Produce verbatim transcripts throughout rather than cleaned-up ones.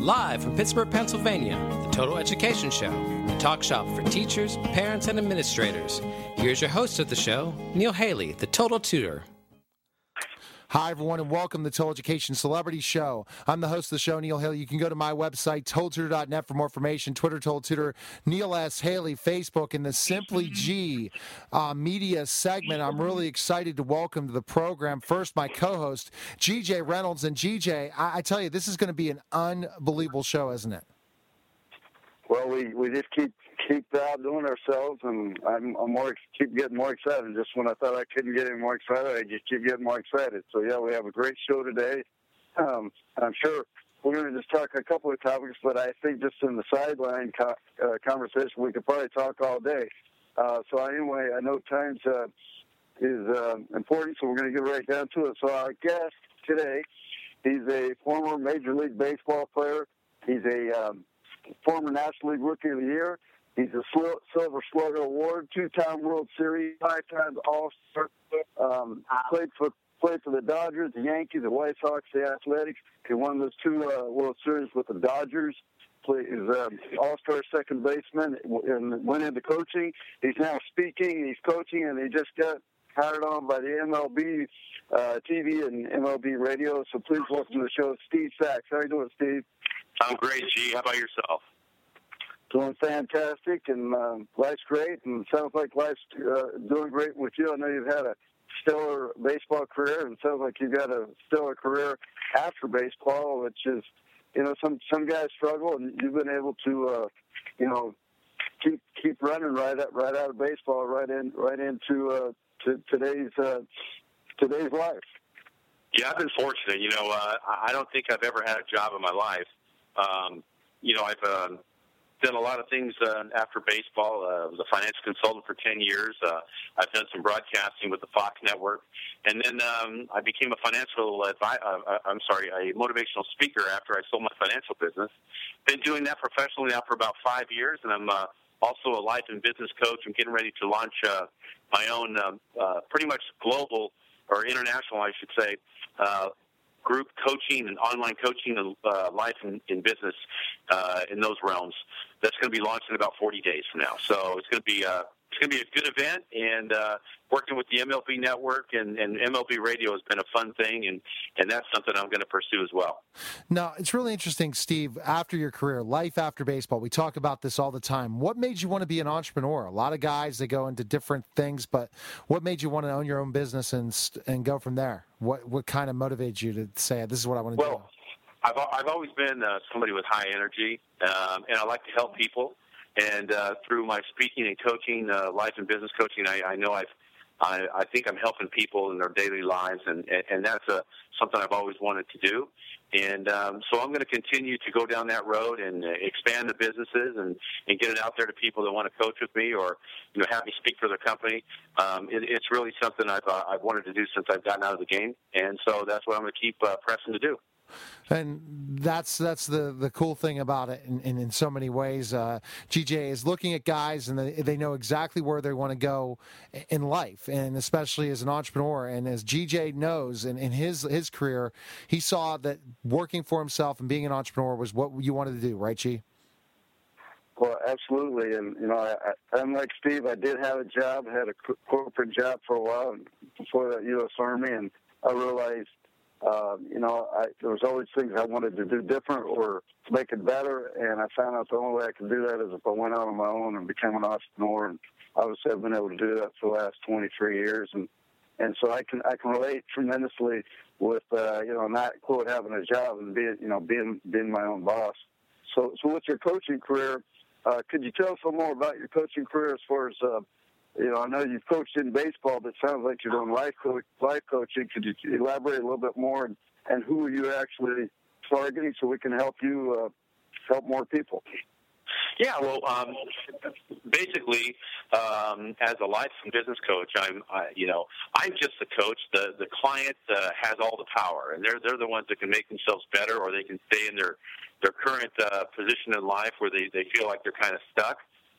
Live from Pittsburgh, Pennsylvania, the Total Education Show, the talk shop for teachers, parents, and administrators. Here's your host of the show, Neil Haley, the Total Tutor. Hi, everyone, and welcome to the Total Education Celebrity Show. I'm the host of the show, Neil Haley. You can go to my website, total tutor dot net, for more information. Twitter, Total Tutor, Neil S. Haley, Facebook, and the Simply G uh, media segment. I'm really excited to welcome to the program, first, my co-host, G J Reynolds. And G J, I, I tell you, this is going to be an unbelievable show, isn't it? Well, we, we just keep keep outdoing ourselves, and I'm, I'm more keep getting more excited. Just when I thought I couldn't get any more excited, I just keep getting more excited. So yeah, we have a great show today. Um, I'm sure we're going to just talk a couple of topics, but I think just in the sideline co- uh, conversation, we could probably talk all day. Uh, so anyway, I know time's uh, is uh, important, so we're going to get right down to it. So our guest today, he's a former Major League Baseball player. He's a um, former National League Rookie of the Year. He's a Silver Slugger Award, two-time World Series, five-time All-Star. Um, played for played for the Dodgers, the Yankees, the White Sox, the Athletics. He won those two uh, World Series with the Dodgers. Play, he's an All-Star second baseman and went into coaching. He's now speaking, he's coaching, and he just got hired on by the M L B uh, T V and M L B radio. So please welcome to the show, Steve Sax. How are you doing, Steve? I'm great, G. How about yourself? Doing fantastic, and um, life's great, and it sounds like life's uh, doing great with you. I know you've had a stellar baseball career, and it sounds like you've got a stellar career after baseball, which is, you know, some some guys struggle, and you've been able to, uh, you know, keep keep running right out, right out of baseball, right in right into uh, to today's uh, today's life. Yeah, I've been fortunate. You know, uh, I don't think I've ever had a job in my life. Um, you know, I've uh, done a lot of things uh, after baseball. Uh, I was a financial consultant for ten years. Uh, I've done some broadcasting with the Fox Network. And then um, I became a financial advi- uh, I'm sorry, a motivational speaker after I sold my financial business. Been doing that professionally now for about five years, and I'm uh, also a life and business coach. I'm getting ready to launch uh, my own um, uh, pretty much global or international, I should say, uh, group coaching and online coaching and uh, life and in business uh, in those realms. That's going to be launched in about forty days from now. So it's going to be uh, it's going to be a good event, and uh, working with the M L B Network and, and M L B Radio has been a fun thing, and, and that's something I'm going to pursue as well. Now, it's really interesting, Steve, after your career, life after baseball, we talk about this all the time. What made you want to be an entrepreneur? A lot of guys, they go into different things, but what made you want to own your own business and and go from there? What what kind of motivated you to say, this is what I want to well, do? I've, I've always been uh, somebody with high energy, um, and I like to help people. And uh, through my speaking and coaching, uh, life and business coaching, I, I know I've, I, I think I'm helping people in their daily lives, and, and that's a, something I've always wanted to do. And um, so I'm going to continue to go down that road and uh, expand the businesses and, and get it out there to people that want to coach with me or, you know, have me speak for their company. Um, it, it's really something I've uh, I've wanted to do since I've gotten out of the game, and so that's what I'm going to keep uh, pressing to do. And that's that's the, the cool thing about it in, in, in so many ways. Uh, G J is looking at guys, and they, they know exactly where they want to go in life, and especially as an entrepreneur. And as G J knows, in, in his, his career, he saw that working for himself and being an entrepreneur was what you wanted to do, right, G? Well, absolutely. And, you know, I, I, unlike Steve, I did have a job, I had a corporate job for a while before that U S Army, and I realized, Uh, you know, I, there was always things I wanted to do different or to make it better, and I found out the only way I could do that is if I went out on my own and became an entrepreneur. And obviously, I've been able to do that for the last twenty-three years, and and so I can I can relate tremendously with uh, you know not quote having a job and being you know being being my own boss. So so with your coaching career, uh, could you tell us a little more about your coaching career as far as uh, You know, I know you've coached in baseball, but it sounds like you're doing life, co- life coaching. Could you elaborate a little bit more, and, and who are you actually targeting so we can help you uh, help more people? Yeah, well, um, basically, um, as a life and business coach, I'm, I, you know, I'm just the coach. The the client uh, has all the power, and they're they're the ones that can make themselves better, or they can stay in their their current uh, position in life where they, they feel like they're kind of stuck.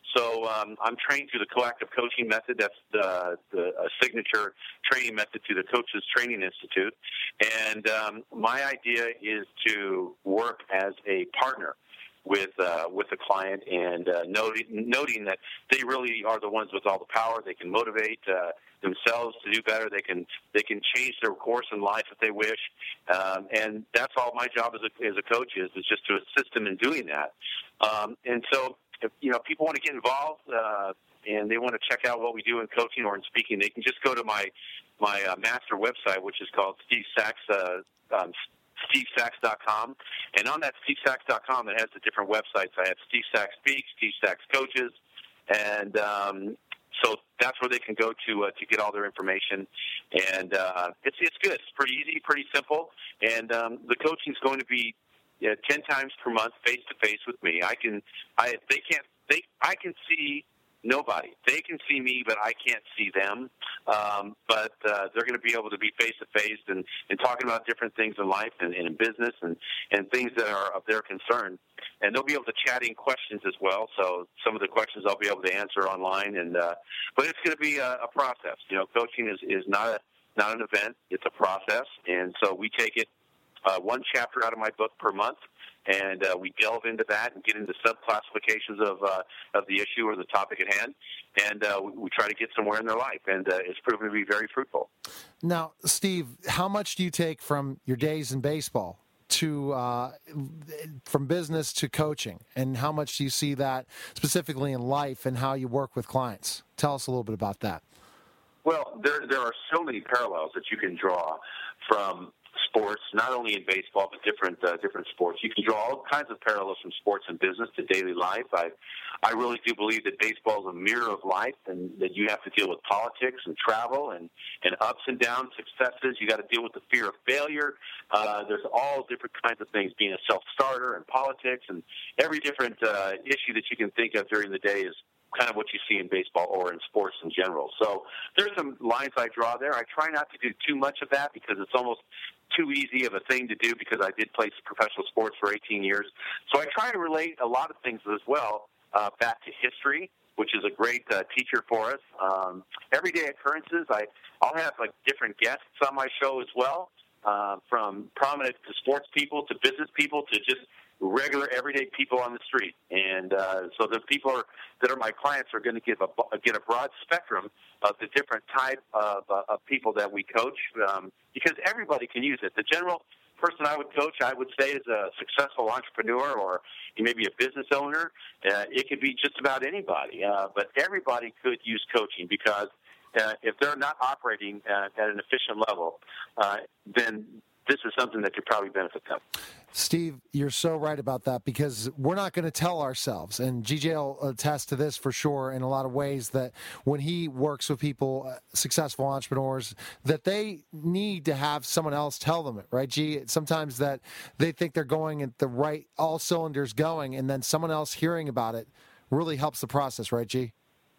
So um, I'm trained through the Coactive Coaching Method. That's the, the a signature training method through the Coaches Training Institute. And um, my idea is to work as a partner with uh, with the client, and uh, noting, noting that they really are the ones with all the power. They can motivate uh, themselves to do better. They can they can change their course in life if they wish, um, and that's all my job as a, as a coach is, is just to assist them in doing that. Um, and so, if you know, people want to get involved uh, and they want to check out what we do in coaching or in speaking, they can just go to my my uh, master website, which is called Steve Sachs. Uh, um, Steve Sachs dot com, and on that Steve Sachs dot com, it has the different websites. I have Steve Sachs Speaks, Steve Sachs Coaches, and um, so that's where they can go to uh, to get all their information. And uh, it's it's good. It's pretty easy, pretty simple, and um, the coaching is going to be uh, ten times per month, face to face with me. I can, I they can't, they I can see nobody. They can see me, but I can't see them. Um, but uh, they're going to be able to be face-to-face and, and talking about different things in life and, and in business and, and things that are of their concern. And they'll be able to chat in questions as well. So some of the questions I'll be able to answer online. And uh, but it's going to be a, a process. You know, coaching is, is not a not an event. It's a process. And so we take it uh, one chapter out of my book per month. And uh, we delve into that and get into sub-classifications of uh, of the issue or the topic at hand, and uh, we, we try to get somewhere in their life, and uh, it's proven to be very fruitful. Now, Steve, how much do you take from your days in baseball to uh, from business to coaching, and how much do you see that specifically in life and how you work with clients? Tell us a little bit about that. Well, there there are so many parallels that you can draw from sports, not only in baseball, but different uh, different sports. You can draw all kinds of parallels from sports and business to daily life. I I really do believe that baseball is a mirror of life, and that you have to deal with politics and travel and, and ups and downs, successes. You got to deal with the fear of failure. Uh, there's all different kinds of things, being a self-starter and politics, and every different uh, issue that you can think of during the day is kind of what you see in baseball or in sports in general. So there's some lines I draw there. I try not to do too much of that because it's almost too easy of a thing to do, because I did play professional sports for eighteen years. So I try to relate a lot of things as well uh, back to history, which is a great uh, teacher for us. Um, everyday occurrences, I, I'll have like different guests on my show as well, uh, from prominent to sports people to business people to just regular, everyday people on the street. And uh, so the people are, that are my clients are going to give a, get a broad spectrum of the different type of, uh, of people that we coach, um, because everybody can use it. The general person I would coach, I would say, is a successful entrepreneur or maybe a business owner. Uh, it could be just about anybody, uh, but everybody could use coaching, because uh, if they're not operating uh, at an efficient level, uh, then this is something that could probably benefit them. Steve, you're so right about that, because we're not going to tell ourselves, and G J will attest to this for sure in a lot of ways, that when he works with people, successful entrepreneurs, that they need to have someone else tell them it, right, G? Sometimes that they think they're going at the right, all cylinders going, and then someone else hearing about it really helps the process, right, G?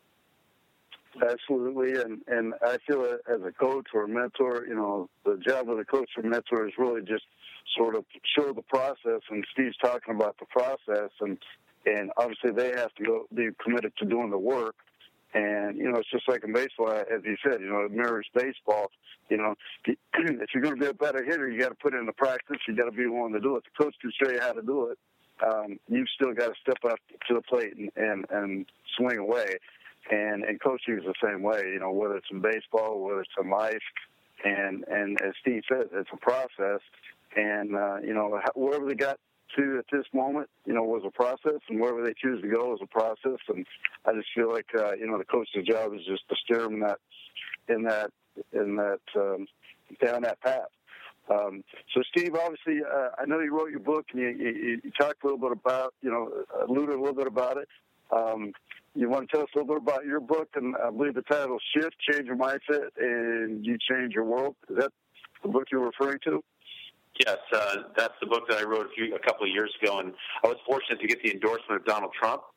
Absolutely, and and I feel that as a coach or a mentor, you know, the job of the coach or mentor is really just sort of show the process, and Steve's talking about the process, and and obviously they have to go be committed to doing the work. And, you know, it's just like in baseball, as you said, you know, it mirrors baseball. You know, if you're going to be a better hitter, you got to put in the practice. You got to be willing to do it. The coach can show you how to do it. Um, you've still got to step up to the plate and, and, and swing away. And, and coaching is the same way, you know, whether it's in baseball, whether it's in life. And, and as Steve said, it's a process. And, uh, you know, wherever they got to at this moment, you know, was a process, and wherever they choose to go is a process. And I just feel like, uh, you know, the coach's job is just to steer them in that, in that, in that, um, down that path. Um, so, Steve, obviously, uh, I know you wrote your book, and you, you, you talked a little bit about, you know, alluded a little bit about it. Um, you want to tell us a little bit about your book, and I believe the title is Shift, Change Your Mindset, and You Change Your World. Is that the book you're referring to? Yes, uh, that's the book that I wrote a, few, a couple of years ago, and I was fortunate to get the endorsement of Donald Trump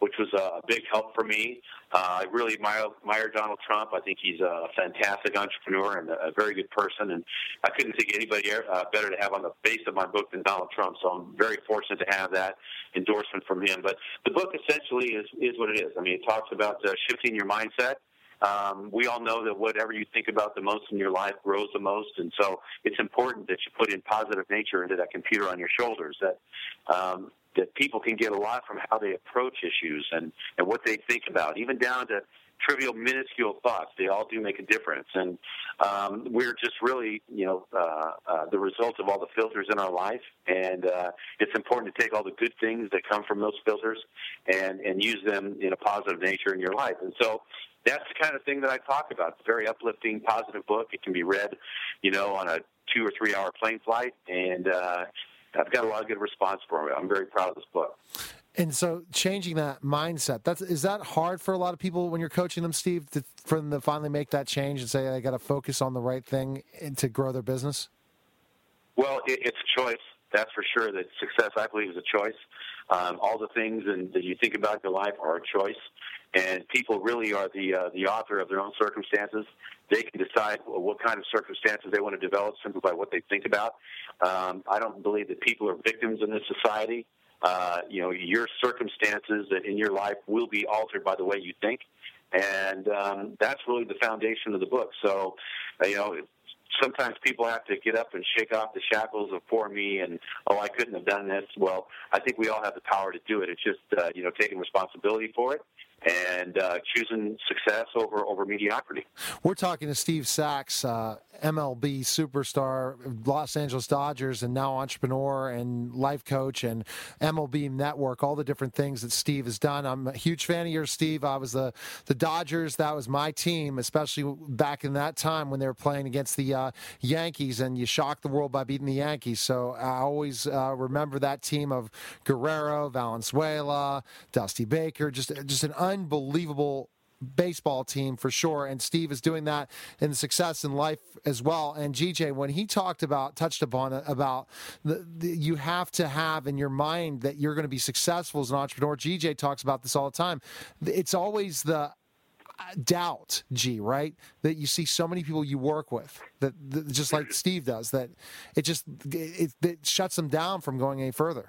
which was a big help for me. Uh, I really admire, admire Donald Trump. I think he's a fantastic entrepreneur and a very good person, and I couldn't think anybody uh, better to have on the face of my book than Donald Trump, so I'm very fortunate to have that endorsement from him. But the book essentially is, is what it is. I mean, it talks about uh, shifting your mindset. Um, we all know that whatever you think about the most in your life grows the most, and so it's important that you put in positive nature into that computer on your shoulders, that um, that people can get a lot from how they approach issues and, and what they think about, even down to trivial, minuscule thoughts. They all do make a difference, and um, we're just really, you know, uh, uh, the result of all the filters in our life, and uh, it's important to take all the good things that come from those filters and, and use them in a positive nature in your life. And so that's the kind of thing that I talk about. It's a very uplifting, positive book. It can be read, you know, on a two or three hour plane flight, and uh, I've got a lot of good response for it. I'm very proud of this book. And so changing that mindset, that's, is that hard for a lot of people when you're coaching them, Steve, to, for them to finally make that change and say, I got to focus on the right thing to grow their business? Well, it, it's a choice. That's for sure. That success, I believe, is a choice. Um, all the things and, that you think about in your life are a choice. And people really are the uh, the author of their own circumstances. They can decide what kind of circumstances they want to develop simply by what they think about. Um, I don't believe that people are victims in this society. Uh, you know, your circumstances in your life will be altered by the way you think. And um, that's really the foundation of the book. So, uh, you know, sometimes people have to get up and shake off the shackles of poor me and, oh, I couldn't have done this. Well, I think we all have the power to do it. It's just, uh, you know, taking responsibility for it and uh, choosing success over, over mediocrity. We're talking to Steve Sax, uh, M L B superstar, Los Angeles Dodgers, and now entrepreneur and life coach and M L B Network, all the different things that Steve has done. I'm a huge fan of yours, Steve. I was the, the Dodgers. That was my team, especially back in that time when they were playing against the uh, Yankees, and you shocked the world by beating the Yankees. So I always uh, remember that team of Guerrero, Valenzuela, Dusty Baker, just, just an unbelievable baseball team for sure, and Steve is doing that in success in life as well. And G J, when he talked about, touched upon it, about the, the you have to have in your mind that you're going to be successful as an entrepreneur. G J talks about this all the time. It's always the doubt, G, right? That you see so many people you work with that, that just like Steve does, that it just it, it shuts them down from going any further.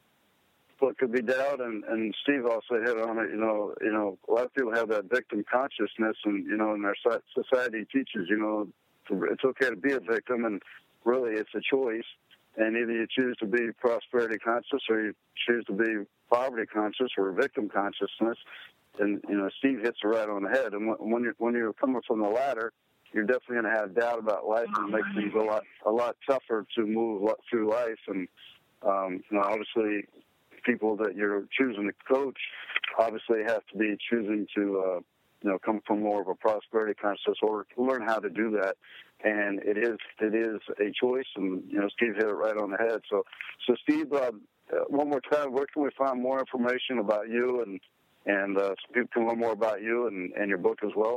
What could be doubt, and, and Steve also hit on it. You know, you know, a lot of people have that victim consciousness, and you know, and our society teaches, you know, it's okay to be a victim, and really, it's a choice. And either you choose to be prosperity conscious, or you choose to be poverty conscious, or victim consciousness. And you know, Steve hits it right on the head. And when you're when you're coming from the latter, you're definitely going to have doubt about life, and it makes things a lot a lot tougher to move through life. And um, you know, obviously, people that you're choosing to coach obviously have to be choosing to, uh, you know, come from more of a prosperity consciousness or learn how to do that. And it is it is a choice, and, you know, Steve hit it right on the head. So, so Steve, uh, one more time, where can we find more information about you, and, and uh, so people can learn more about you and, and your book as well?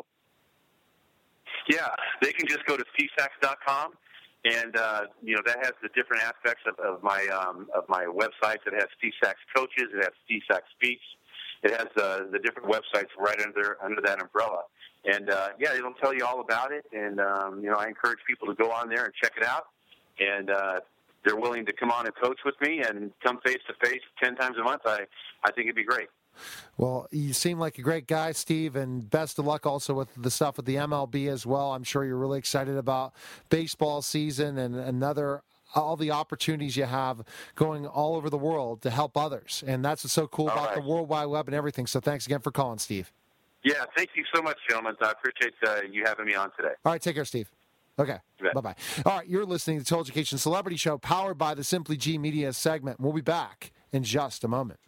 Yeah, they can just go to steve sax dot com. And, uh, you know, that has the different aspects of, of my um, of my websites. It has Steve Sax Coaches. It has Steve Sax Speaks. It has uh, the different websites right under under that umbrella. And, uh, yeah, it'll tell you all about it. And, um, you know, I encourage people to go on there and check it out. And uh, they're willing to come on and coach with me and come face-to-face ten times a month. I, I think it'd be great. Well, you seem like a great guy, Steve, and best of luck also with the stuff with the M L B as well. I'm sure you're really excited about baseball season and another all the opportunities you have going all over the world to help others. And that's what's so cool all about right. the World Wide Web and everything. So thanks again for calling, Steve. Yeah, thank you so much, gentlemen. I appreciate uh, you having me on today. All right, take care, Steve. Okay, bye-bye. All right, you're listening to the Total Education Celebrity Show, powered by the Simply G Media segment. We'll be back in just a moment.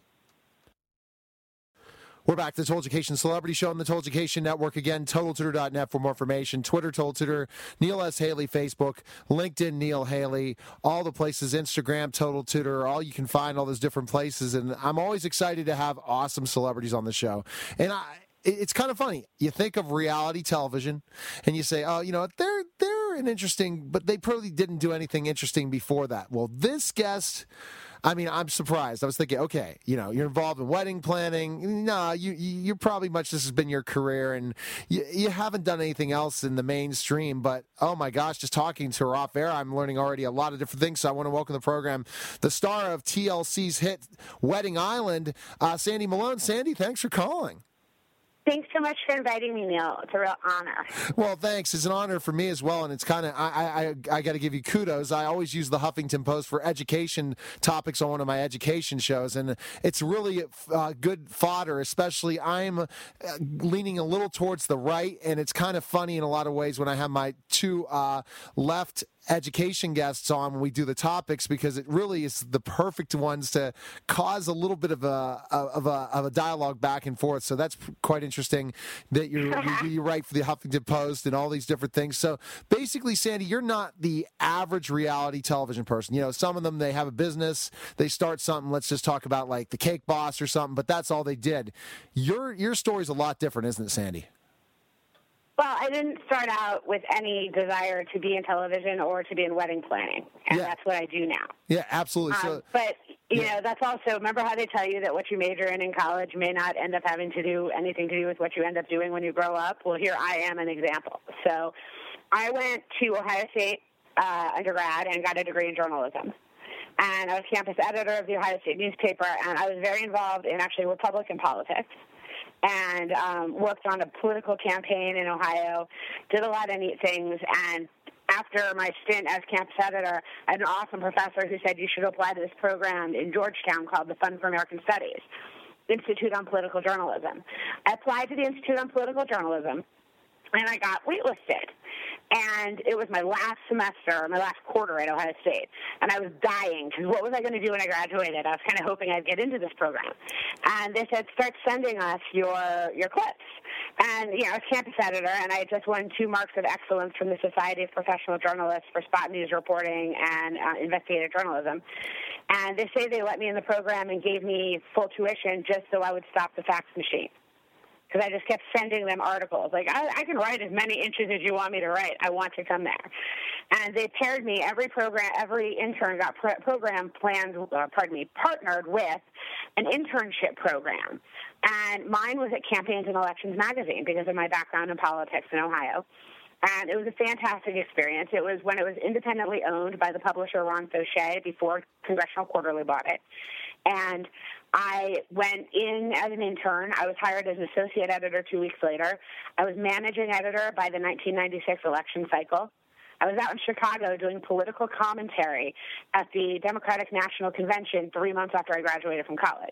We're back to the Total Education Celebrity Show on the Total Education Network. Again, total tutor dot net for more information. Twitter, Total Tutor, Neil S. Haley, Facebook, LinkedIn, Neil Haley, all the places, Instagram, Total Tutor, all you can find, all those different places. And I'm always excited to have awesome celebrities on the show. And I, it's kind of funny. You think of reality television, and you say, oh, you know, they're they're an interesting, but they probably didn't do anything interesting before that. Well, this guest, I mean, I'm surprised. I was thinking, okay, you know, you're involved in wedding planning. No, you, you're probably much, this has been your career, and you, you haven't done anything else in the mainstream. But, oh, my gosh, just talking to her off air, I'm learning already a lot of different things. So I want to welcome to the program the star of T L C's hit Wedding Island, uh, Sandy Malone. Sandy, thanks for calling. Thanks so much for inviting me, Neil. It's a real honor. Well, thanks. It's an honor for me as well, and it's kind of I I, I got to give you kudos. I always use the Huffington Post for education topics on one of my education shows, and it's really uh, good fodder. Especially, I'm uh, leaning a little towards the right, and it's kind of funny in a lot of ways when I have my two uh, left education guests on when we do the topics, because it really is the perfect ones to cause a little bit of a of a, of a dialogue back and forth. So that's quite interesting that you're, you you write for the Huffington Post and all these different things. So basically, Sandy, you're not the average reality television person. You know, some of them, they have a business, they start something. Let's just talk about like the Cake Boss or something, but that's all they did. Your your story's a lot different, isn't it, Sandy? Well, I didn't start out with any desire to be in television or to be in wedding planning, and yeah. that's what I do now. Yeah, absolutely. Um, so, but, you yeah. know, that's also, remember how they tell you that what you major in in college may not end up having to do anything to do with what you end up doing when you grow up? Well, here I am an example. So I went to Ohio State uh, undergrad and got a degree in journalism. And I was campus editor of the Ohio State newspaper, and I was very involved in actually Republican politics. And um, worked on a political campaign in Ohio, did a lot of neat things. And after my stint as campus editor, I had an awesome professor who said you should apply to this program in Georgetown called the Fund for American Studies, Institute on Political Journalism. I applied to the Institute on Political Journalism, and I got waitlisted. And it was my last semester, my last quarter at Ohio State. And I was dying, because what was I going to do when I graduated? I was kind of hoping I'd get into this program. And they said, start sending us your your clips. And, you know, I was campus editor, and I had just won two marks of excellence from the Society of Professional Journalists for spot news reporting and uh, investigative journalism. And they say they let me in the program and gave me full tuition just so I would stop the fax machine. Because I just kept sending them articles. Like, I, I can write as many inches as you want me to write. I want to come there. And they paired me, every program, every intern got pro- program planned, uh, pardon me, partnered with an internship program. And mine was at Campaigns and Elections magazine because of my background in politics in Ohio. And it was a fantastic experience. It was when it was independently owned by the publisher Ron Fauché before Congressional Quarterly bought it. And I went in as an intern. I was hired as an associate editor two weeks later. I was managing editor by the nineteen ninety-six election cycle. I was out in Chicago doing political commentary at the Democratic National Convention three months after I graduated from college.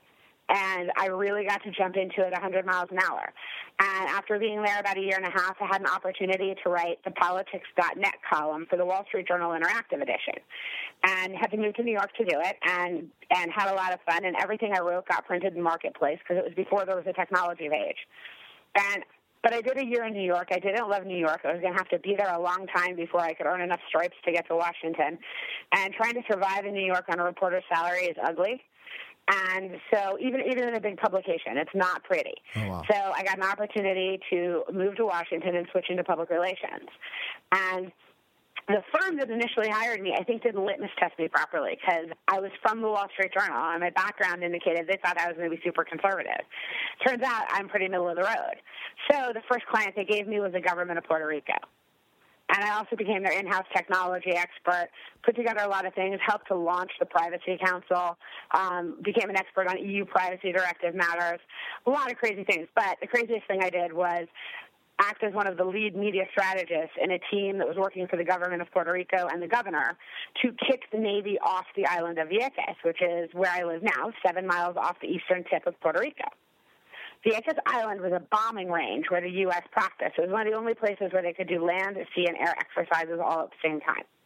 And I really got to jump into it one hundred miles an hour. And after being there about a year and a half, I had an opportunity to write the politics dot net column for the Wall Street Journal Interactive Edition. And had to move to New York to do it, and, and had a lot of fun. And everything I wrote got printed in Marketplace because it was before there was a technology age. And But I did a year in New York. I didn't love New York. I was going to have to be there a long time before I could earn enough stripes to get to Washington. And trying to survive in New York on a reporter's salary is ugly. And so even even in a big publication, it's not pretty. Oh, wow. So I got an opportunity to move to Washington and switch into public relations. And the firm that initially hired me, I think, didn't litmus test me properly because I was from the Wall Street Journal, and my background indicated they thought I was going to be super conservative. Turns out I'm pretty middle of the road. So the first client they gave me was the government of Puerto Rico. And I also became their in-house technology expert, put together a lot of things, helped to launch the Privacy Council, um, became an expert on E U privacy directive matters, a lot of crazy things. But the craziest thing I did was act as one of the lead media strategists in a team that was working for the government of Puerto Rico and the governor to kick the Navy off the island of Vieques, which is where I live now, seven miles off the eastern tip of Puerto Rico. Vieques Island was a bombing range where the U S practiced. It was one of the only places where they could do land, sea, and air exercises all at the same time.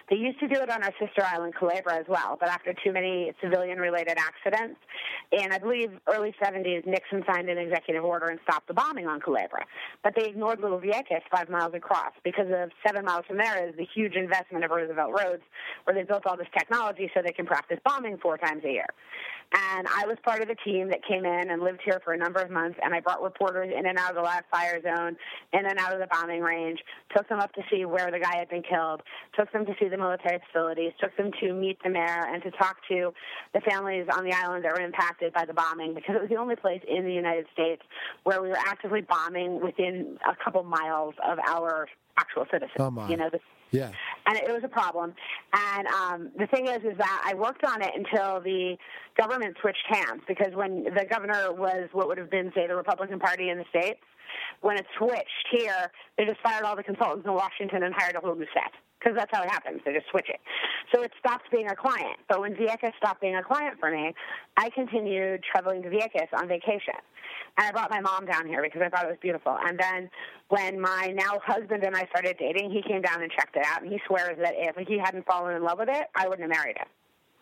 They used to do it on our sister island, Culebra, as well, but after too many civilian-related accidents, in, I believe, early seventies, Nixon signed an executive order and stopped the bombing on Culebra. But they ignored Little Vieques five miles across because of seven miles from there is the huge investment of Roosevelt Roads, where they built all this technology so they can practice bombing four times a year. And I was part of the team that came in and lived here for a number of months, and I brought reporters in and out of the live fire zone, in and out of the bombing range, took them up to see where the guy had been killed, took them to see the military facilities, took them to meet the mayor and to talk to the families on the island that were impacted by the bombing, because it was the only place in the United States where we were actively bombing within a couple miles of our actual citizens. Oh my. You know, the, yeah. And it was a problem. And um, the thing is, is that I worked on it until the government switched hands, because when the governor was what would have been, say, the Republican Party in the States, when it switched here, they just fired all the consultants in Washington and hired a whole new set. Because that's how it happens. They just switch it. So it stopped being a client. But when Vieques stopped being a client for me, I continued traveling to Vieques on vacation. And I brought my mom down here because I thought it was beautiful. And then when my now husband and I started dating, he came down and checked it out. And he swears that if he hadn't fallen in love with it, I wouldn't have married him.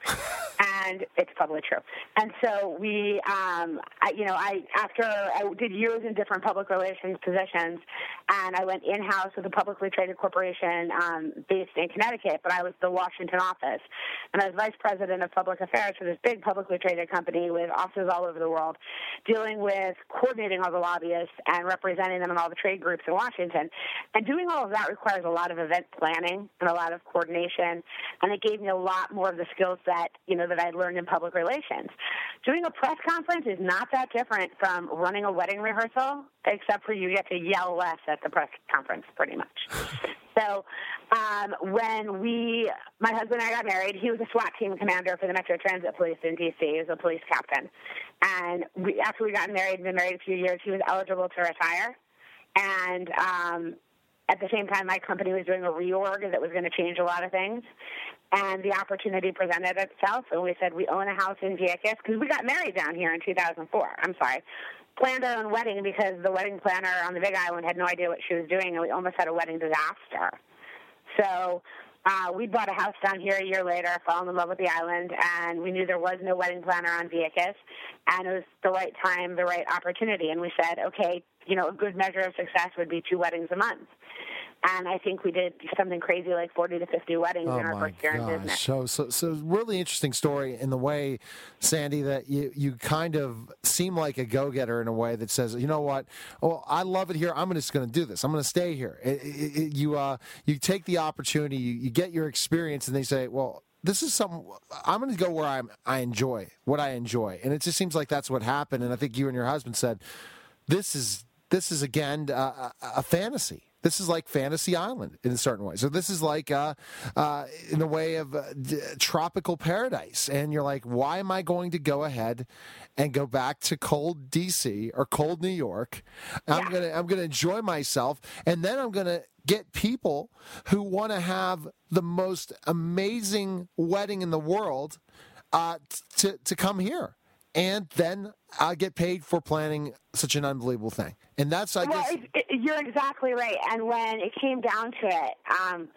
And it's probably true. And so we, um, I, you know, I after I did years in different public relations positions, and I went in-house with a publicly traded corporation um, based in Connecticut, but I was the Washington office. And I was vice president of public affairs for this big publicly traded company with offices all over the world, dealing with coordinating all the lobbyists and representing them in all the trade groups in Washington. And doing all of that requires a lot of event planning and a lot of coordination, and it gave me a lot more of the skills that, you know, that I'd learned in public relations. Doing a press conference is not that different from running a wedding rehearsal, except for you get to yell less at the press conference, pretty much. So um, when we, my husband and I got married, he was a SWAT team commander for the Metro Transit Police in D C He was a police captain. And we, after we got married, been married a few years, he was eligible to retire. And um, at the same time, my company was doing a reorg that was going to change a lot of things. And the opportunity presented itself, and we said we own a house in Vieques, because we got married down here in two thousand four. I'm sorry. Planned our own wedding because the wedding planner on the Big Island had no idea what she was doing, and we almost had a wedding disaster. So uh, we bought a house down here a year later, fell in love with the island, and we knew there was no wedding planner on Vieques, and it was the right time, the right opportunity. And we said, okay, you know, a good measure of success would be two weddings a month. And I think we did something crazy like forty to fifty weddings oh in our first year in business. So, so, so really interesting story in the way, Sandy, that you, you kind of seem like a go-getter in a way that says, you know what, well, I love it here. I'm just going to do this. I'm going to stay here. It, it, it, you, uh, you take the opportunity, you, you get your experience, and they say, well, this is something I'm going to go where I'm, I enjoy, what I enjoy. And it just seems like that's what happened. And I think you and your husband said, this is, this is again, uh, a, a fantasy. This is like Fantasy Island in a certain way. So this is like, uh, uh, in a way of uh, d- tropical paradise. And you're like, why am I going to go ahead and go back to cold D C or cold New York? I'm yeah. gonna I'm gonna enjoy myself, and then I'm gonna get people who want to have the most amazing wedding in the world uh, t- to to come here. And then I get paid for planning such an unbelievable thing. And that's, I well, guess... It, it, you're exactly right. And when it came down to it, um,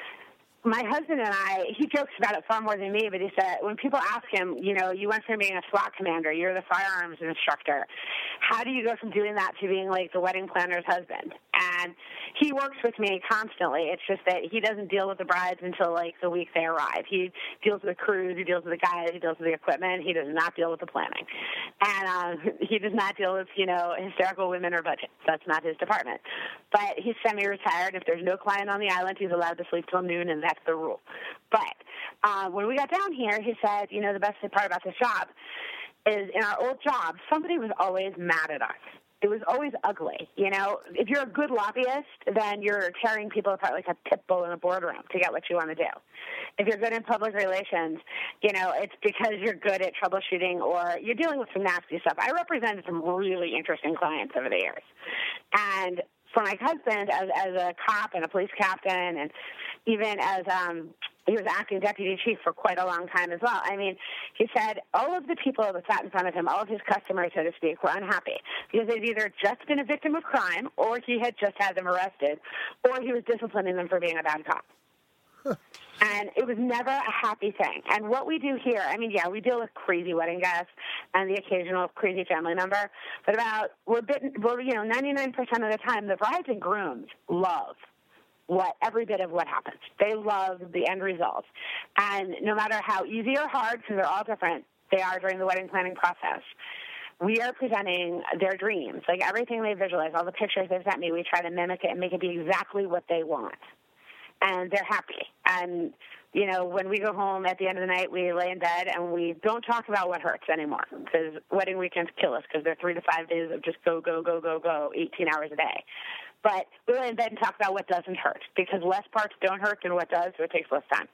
my husband and I, he jokes about it far more than me, but he said, when people ask him, you know, you went from being a SWAT commander, you're the firearms instructor, how do you go from doing that to being like the wedding planner's husband? And he works with me constantly. It's just that he doesn't deal with the brides until like the week they arrive. He deals with the crews, he deals with the guys, he deals with the equipment. He does not deal with the planning. And um, he does not deal with, you know, hysterical women or budgets. That's not his department. But he's semi-retired. If there's no client on the island, he's allowed to sleep till noon, and that's the rule. But uh, when we got down here, he said, you know, the best part about this job is in our old job, somebody was always mad at us. It was always ugly. You know, if you're a good lobbyist, then you're tearing people apart like a pit bull in a boardroom to get what you want to do. If you're good in public relations, you know, it's because you're good at troubleshooting or you're dealing with some nasty stuff. I represented some really interesting clients over the years. And for my husband, as, as a cop and a police captain, and even as um, he was acting deputy chief for quite a long time as well. I mean, he said all of the people that sat in front of him, all of his customers, so to speak, were unhappy because they'd either just been a victim of crime or he had just had them arrested or he was disciplining them for being a bad cop. And it was never a happy thing. And what we do here, I mean, yeah, we deal with crazy wedding guests and the occasional crazy family member, but about, we're, bitten, we're you know, ninety-nine percent of the time, the brides and grooms love what every bit of what happens. They love the end result. And no matter how easy or hard, because they're all different, they are during the wedding planning process, we are presenting their dreams. Like everything they visualize, all the pictures they've sent me, we try to mimic it and make it be exactly what they want. And they're happy. And, you know, when we go home at the end of the night, we lay in bed and we don't talk about what hurts anymore because wedding weekends kill us because they're three to five days of just go, go, go, go, go, eighteen hours a day. But we lay in bed and talk about what doesn't hurt because less parts don't hurt than what does, so it takes less time.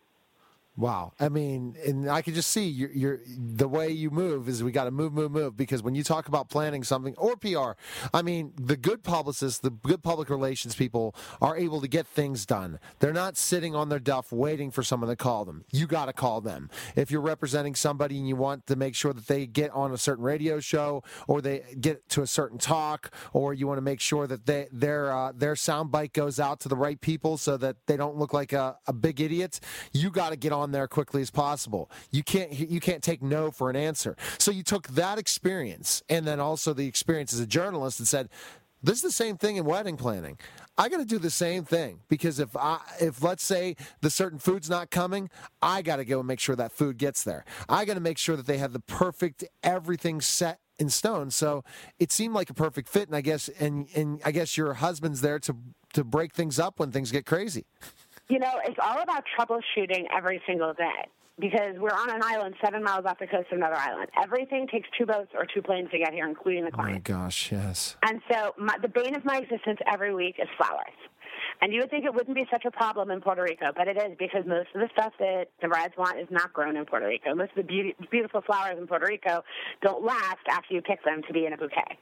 Wow. I mean, and I can just see you're, you're, the way you move is we got to move, move, move, because when you talk about planning something or P R, I mean, the good publicists, the good public relations people are able to get things done. They're not sitting on their duff waiting for someone to call them. You got to call them. If you're representing somebody and you want to make sure that they get on a certain radio show or they get to a certain talk, or you want to make sure that they, their, uh, their soundbite goes out to the right people so that they don't look like a, a big idiot, you got to get on there quickly as possible. You can't you can't take no for an answer. So you took that experience and then also the experience as a journalist and said, this is the same thing in wedding planning. I got to do the same thing because if I if let's say the certain food's not coming, I got to go and make sure that food gets there. I got to make sure that they have the perfect everything set in stone. So it seemed like a perfect fit, and I guess and and I guess your husband's there to to break things up when things get crazy. You know, it's all about troubleshooting every single day because we're on an island seven miles off the coast of another island. Everything takes two boats or two planes to get here, including the client. Oh, my gosh, yes. And so my, the bane of my existence every week is flowers. And you would think it wouldn't be such a problem in Puerto Rico, but it is because most of the stuff that the brides want is not grown in Puerto Rico. Most of the beauty, beautiful flowers in Puerto Rico don't last after you pick them to be in a bouquet.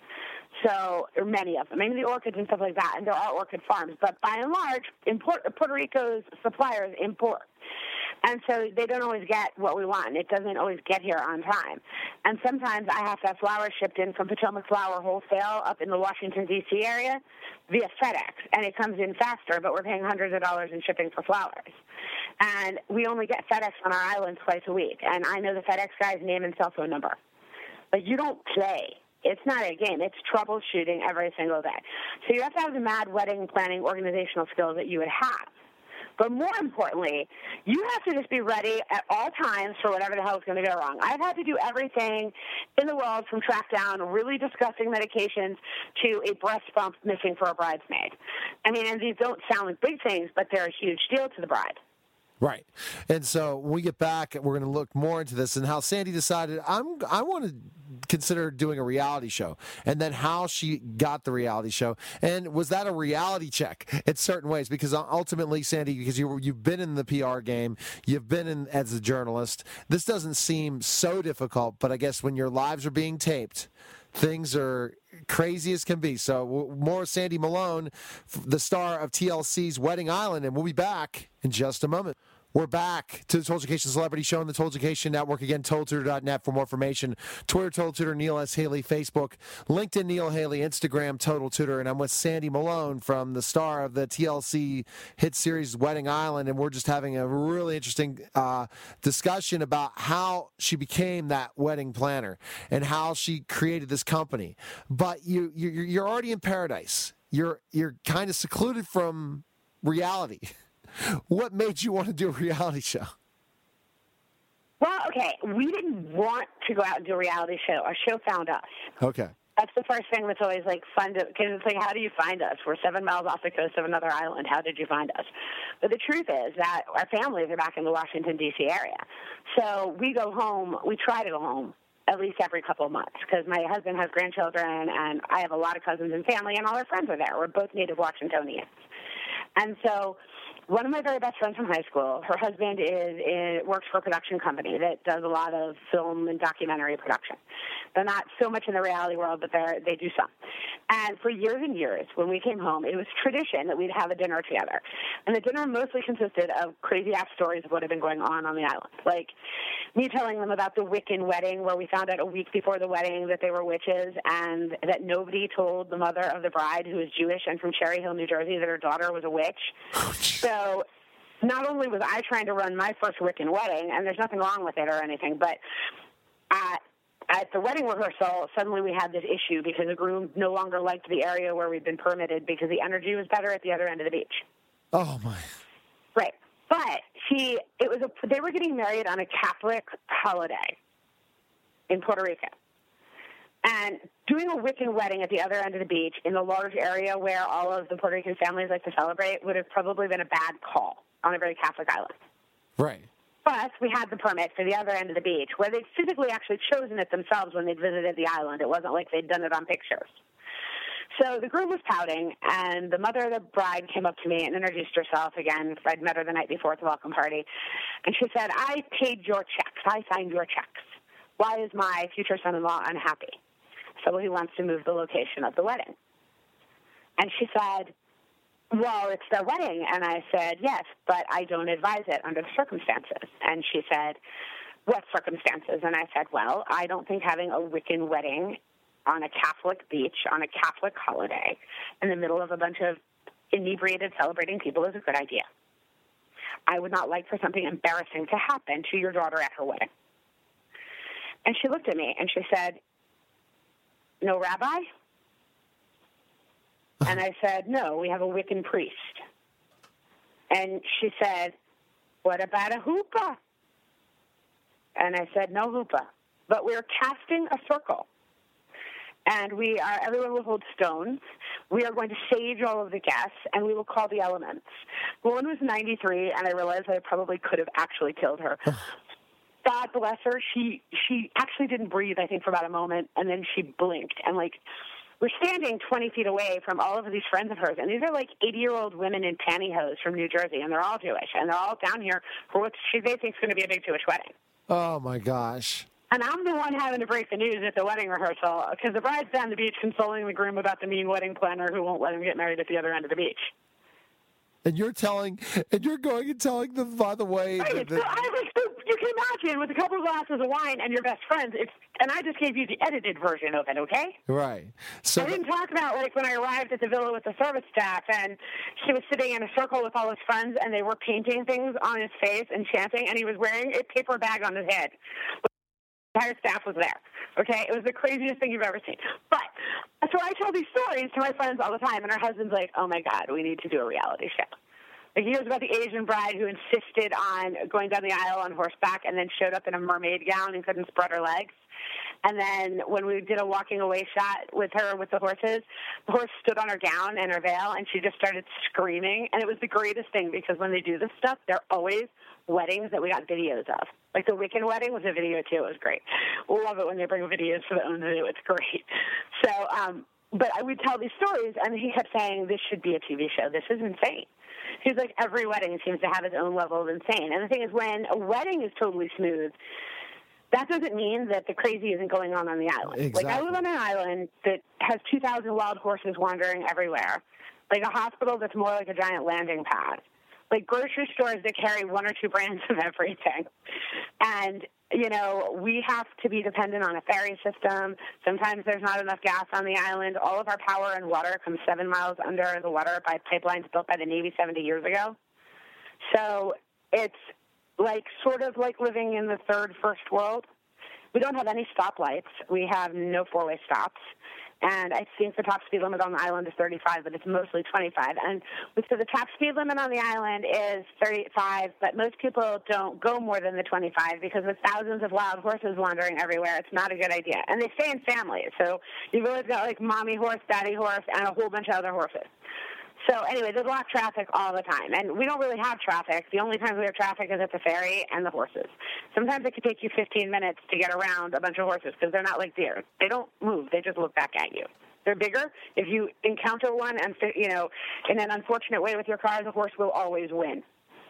So, or many of them. Maybe the orchids and stuff like that, and there are orchid farms. But by and large, import, Puerto Rico's suppliers import. And so they don't always get what we want. It doesn't always get here on time. And sometimes I have to have flowers shipped in from Potomac Flower Wholesale up in the Washington, D C area via FedEx. And it comes in faster, but we're paying hundreds of dollars in shipping for flowers. And we only get FedEx on our island twice a week. And I know the FedEx guy's name and cell phone number. But you don't play. It's not a game. It's troubleshooting every single day. So you have to have the mad wedding planning organizational skills that you would have. But more importantly, you have to just be ready at all times for whatever the hell is going to go wrong. I've had to do everything in the world from track down really disgusting medications to a breast bump missing for a bridesmaid. I mean, and these don't sound like big things, but they're a huge deal to the bride. Right. And so when we get back, we're going to look more into this and how Sandy decided, I'm, I want to consider doing a reality show, and then how she got the reality show. And was that a reality check in certain ways? Because ultimately, Sandy, because you, you've been in the P R game, you've been in as a journalist, this doesn't seem so difficult, but I guess when your lives are being taped, things are crazy as can be. So more Sandy Malone, the star of T L C's Wedding Island, and we'll be back in just a moment. We're back to the Total Education Celebrity Show on the Total Education Network. Again, total tutor dot net for more information. Twitter, Total Tutor, Neil S. Haley. Facebook, LinkedIn, Neil Haley. Instagram, Total Tutor. And I'm with Sandy Malone from the star of the T L C hit series Wedding Island. And we're just having a really interesting uh, discussion about how she became that wedding planner and how she created this company. But you, you you're already in paradise. You're you're kind of secluded from reality. What made you want to do a reality show? Well, okay, we didn't want to go out and do a reality show. Our show found us. Okay. That's the first thing that's always, like, fun to, because it's like, how do you find us? We're seven miles off the coast of another island. How did you find us? But the truth is that our families are back in the Washington, D C area. So we go home, we try to go home at least every couple of months because my husband has grandchildren and I have a lot of cousins and family and all our friends are there. We're both native Washingtonians. And so one of my very best friends from high school, her husband is, is works for a production company that does a lot of film and documentary production. They're not so much in the reality world, but they they do some. And for years and years, when we came home, it was tradition that we'd have a dinner together. And the dinner mostly consisted of crazy-ass stories of what had been going on on the island. Like me telling them about the Wiccan wedding where we found out a week before the wedding that they were witches and that nobody told the mother of the bride, who was Jewish and from Cherry Hill, New Jersey, that her daughter was a witch. So not only was I trying to run my first Wiccan wedding, and there's nothing wrong with it or anything, but at, at the wedding rehearsal, suddenly we had this issue because the groom no longer liked the area where we'd been permitted because the energy was better at the other end of the beach. Oh, my. Right. But he, it was a, they were getting married on a Catholic holiday in Puerto Rico. And doing a Wiccan wedding at the other end of the beach in the large area where all of the Puerto Rican families like to celebrate would have probably been a bad call on a very Catholic island. Right. But we had the permit for the other end of the beach where they'd physically actually chosen it themselves when they'd visited the island. It wasn't like they'd done it on pictures. So the groom was pouting, and the mother of the bride came up to me and introduced herself again. I'd met her the night before at the welcome party. And she said, I paid your checks. I signed your checks. Why is my future son-in-law unhappy? So he wants to move the location of the wedding. And she said, well, it's their wedding. And I said, yes, but I don't advise it under the circumstances. And she said, what circumstances? And I said, well, I don't think having a Wiccan wedding on a Catholic beach on a Catholic holiday in the middle of a bunch of inebriated celebrating people is a good idea. I would not like for something embarrassing to happen to your daughter at her wedding. And she looked at me and she said, no rabbi? And I said, no, we have a Wiccan priest. And she said, what about a hoopah? And I said, no hoopah. But we're casting a circle. And we are, everyone will hold stones. We are going to sage all of the guests, and we will call the elements. One was ninety-three, and I realized I probably could have actually killed her. God bless her. She she actually didn't breathe, I think, for about a moment, and then she blinked. And, like, we're standing twenty feet away from all of these friends of hers, and these are, like, eighty-year-old women in pantyhose from New Jersey, and they're all Jewish, and they're all down here for what she, they think is going to be a big Jewish wedding. Oh, my gosh. And I'm the one having to break the news at the wedding rehearsal because the bride's down the beach consoling the groom about the mean wedding planner who won't let him get married at the other end of the beach. And you're telling, and you're going and telling them, by the way. Right. that, So I was, so you can imagine with a couple of glasses of wine and your best friends, it's, and I just gave you the edited version of it, okay? Right. So I didn't talk about, like, when I arrived at the villa with the service staff, and he was sitting in a circle with all his friends, and they were painting things on his face and chanting, and he was wearing a paper bag on his head. The entire staff was there, okay? It was the craziest thing you've ever seen. But, so I tell these stories to my friends all the time, and our husband's like, oh, my God, we need to do a reality show. Like, he hears about the Asian bride who insisted on going down the aisle on horseback and then showed up in a mermaid gown and couldn't spread her legs. And then when we did a walking away shot with her with the horses, the horse stood on her gown and her veil, and she just started screaming. And it was the greatest thing because when they do this stuff, they're always weddings that we got videos of. Like the Wiccan wedding was a video, too. It was great. We love it when they bring videos for the own to do. It's great. So, um, but I would tell these stories, and he kept saying, this should be a T V show. This is insane. He's like, every wedding seems to have its own level of insane. And the thing is, when a wedding is totally smooth, that doesn't mean that the crazy isn't going on on the island. Exactly. Like, I live on an island that has two thousand wild horses wandering everywhere. Like a hospital that's more like a giant landing pad. Like grocery stores that carry one or two brands of everything. And, you know, we have to be dependent on a ferry system. Sometimes there's not enough gas on the island. All of our power and water comes seven miles under the water by pipelines built by the Navy seventy years ago. So it's like sort of like living in the third first world. We don't have any stoplights. We have no four-way stops. And I think the top speed limit on the island is thirty-five, but it's mostly twenty-five. And so the top speed limit on the island is thirty-five, but most people don't go more than the twenty-five because with thousands of wild horses wandering everywhere, it's not a good idea. And they stay in families. So you've always got like mommy horse, daddy horse, and a whole bunch of other horses. So anyway, there's a lot of traffic all the time. And we don't really have traffic. The only times we have traffic is at the ferry and the horses. Sometimes it could take you fifteen minutes to get around a bunch of horses because they're not like deer. They don't move. They just look back at you. They're bigger. If you encounter one and, you know, in an unfortunate way with your car, the horse will always win.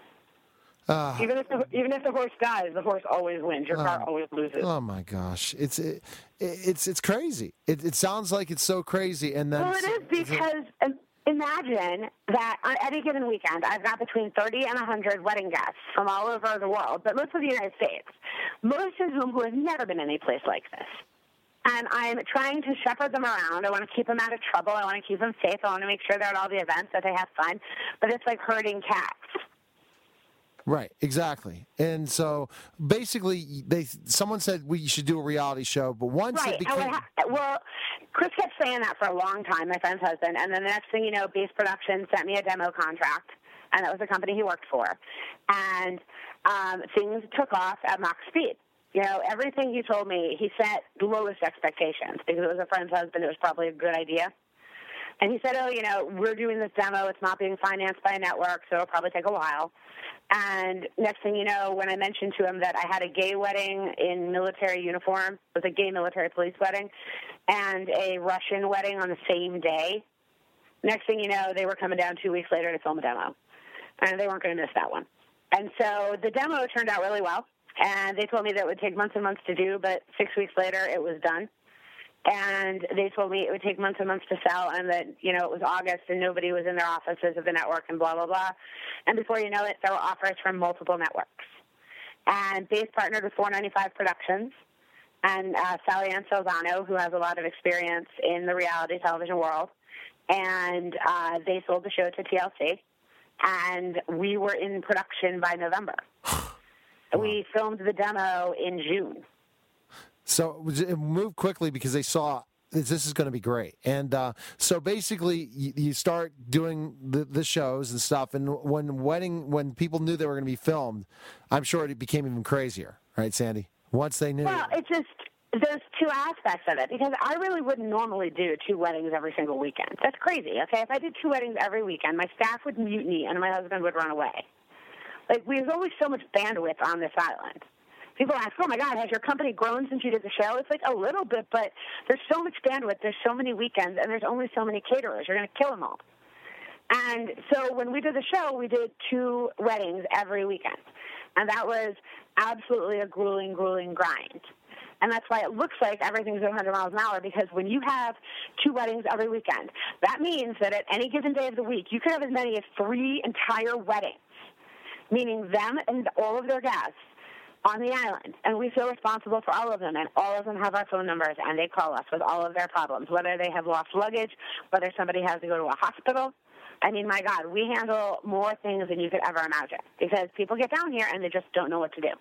Uh, even if the, even if the horse dies, the horse always wins. Your uh, car always loses. Oh my gosh, it's it, it's it's crazy. It, it sounds like it's so crazy, and then well, it is because. It, Imagine that on any given weekend, I've got between thirty and one hundred wedding guests from all over the world, but most of the United States, most of whom who have never been any place like this. And I'm trying to shepherd them around. I want to keep them out of trouble. I want to keep them safe. I want to make sure they're at all the events, that they have fun. But it's like herding cats. Right, exactly. And so basically, they someone said we should do a reality show, but once right. it became... Well, Chris kept saying that for a long time, my friend's husband, and then the next thing you know, Base Productions sent me a demo contract, and that was the company he worked for. And um, things took off at max speed. You know, everything he told me, he set the lowest expectations because it was a friend's husband. It was probably a good idea. And he said, oh, you know, we're doing this demo. It's not being financed by a network, so it'll probably take a while. And next thing you know, when I mentioned to him that I had a gay wedding in military uniform, it was a gay military police wedding, and a Russian wedding on the same day, next thing you know, they were coming down two weeks later to film a demo. And they weren't going to miss that one. And so the demo turned out really well. And they told me that it would take months and months to do, but six weeks later it was done. And they told me it would take months and months to sell, and that, you know, it was August and nobody was in their offices of the network and blah, blah, blah. And before you know it, there were offers from multiple networks. And Base partnered with four ninety-five Productions and uh, Sally Ann Salzano, who has a lot of experience in the reality television world. And uh, they sold the show to T L C. And we were in production by November. We filmed the demo in June. So it moved quickly because they saw this is going to be great. And uh, so basically you, you start doing the, the shows and stuff. And when wedding, when people knew they were going to be filmed, I'm sure it became even crazier. Right, Sandy? Once they knew. Well, it's just, there's two aspects of it, because I really wouldn't normally do two weddings every single weekend. That's crazy, okay? If I did two weddings every weekend, my staff would mutiny and my husband would run away. Like, there's always so much bandwidth on this island. People ask, oh, my God, has your company grown since you did the show? It's like a little bit, but there's so much bandwidth, there's so many weekends, and there's only so many caterers. You're going to kill them all. And so when we did the show, we did two weddings every weekend. And that was absolutely a grueling, grueling grind. And that's why it looks like everything's one hundred miles an hour, because when you have two weddings every weekend, that means that at any given day of the week, you could have as many as three entire weddings, meaning them and all of their guests on the island. And we feel responsible for all of them, and all of them have our phone numbers, and they call us with all of their problems, whether they have lost luggage, whether somebody has to go to a hospital. I mean, my God, we handle more things than you could ever imagine, because people get down here and they just don't know what to do.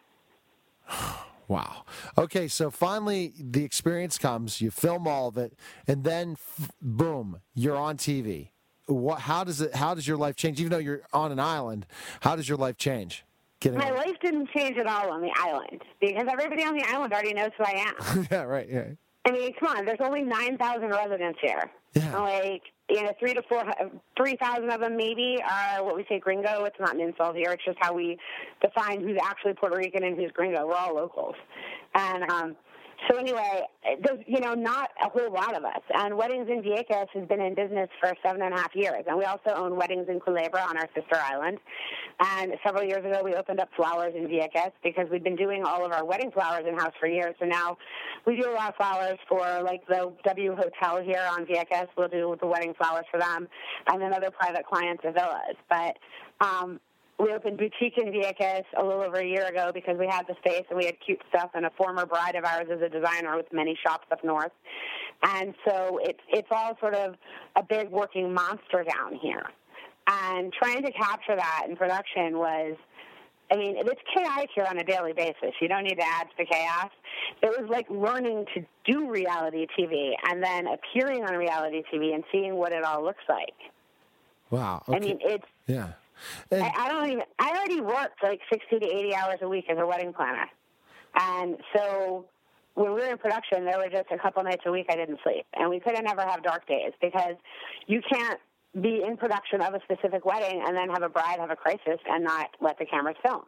Wow. Okay, so finally the experience comes, you film all of it, and then f- boom, you're on T V. What, how does it? How does your life change? Even though you're on an island, how does your life change? Getting My on. life didn't change at all on the island, because everybody on the island already knows who I am. Yeah, right, yeah. I mean, come on, there's only nine thousand residents here. Yeah. Like, you know, three to four, three thousand of them maybe are what we say gringo. It's not an insult here. It's just how we define who's actually Puerto Rican and who's gringo. We're all locals. And um, so anyway, there's, you know, not a whole lot of us. And Weddings in Vieques has been in business for seven and a half years. And we also own Weddings in Culebra on our sister island. And several years ago, we opened up Flowers in Vieques because we've been doing all of our wedding flowers in-house for years. So now we do a lot of flowers for, like, the W Hotel here on Vieques. We'll do the wedding flowers for them, and then other private clients of villas. But um, we opened Boutique in Vieques a little over a year ago because we had the space and we had cute stuff, and a former bride of ours is a designer with many shops up north. And so it's, it's all sort of a big working monster down here. And trying to capture that in production was, I mean, it's chaos here on a daily basis. You don't need to add to the chaos. It was like learning to do reality T V and then appearing on reality T V and seeing what it all looks like. Wow. Okay. I mean, it's... Yeah. And, I, I don't even... I already worked like sixty to eighty hours a week as a wedding planner. And so when we were in production, there were just a couple nights a week I didn't sleep. And we could have never have dark days because you can't be in production of a specific wedding and then have a bride have a crisis and not let the cameras film.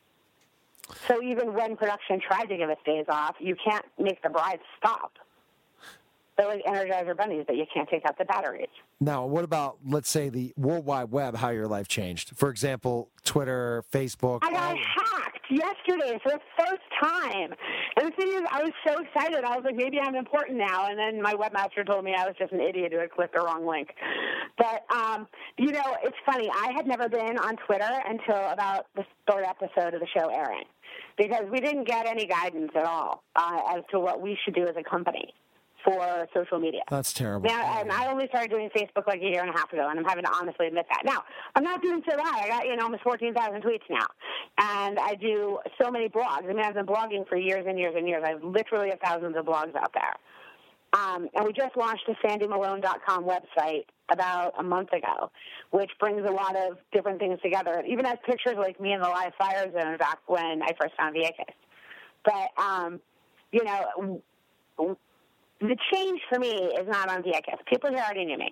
So even when production tried to give us days off, you can't make the bride stop. They're like Energizer bunnies, but you can't take out the batteries. Now, what about, let's say, the World Wide Web, how your life changed? For example, Twitter, Facebook. I got hacked yesterday for the first time. And the thing is, I was so excited. I was like, maybe I'm important now. And then my webmaster told me I was just an idiot who had clicked the wrong link. But, um, you know, it's funny. I had never been on Twitter until about the third episode of the show airing, because we didn't get any guidance at all uh, as to what we should do as a company. for social media. That's terrible. Now, and I only started doing Facebook like a year and a half ago, and I'm having to honestly admit that. Now, I'm not doing so bad. I got, you know, almost fourteen thousand tweets now, and I do so many blogs. I mean, I've been blogging for years and years and years. I literally have thousands of blogs out there. Um, and we just launched the sandy malone dot com website about a month ago, which brings a lot of different things together. It even has pictures like me in the live fire zone back when I first found V A K. But, um, you know, the change for me is not on V A K. People here already knew me.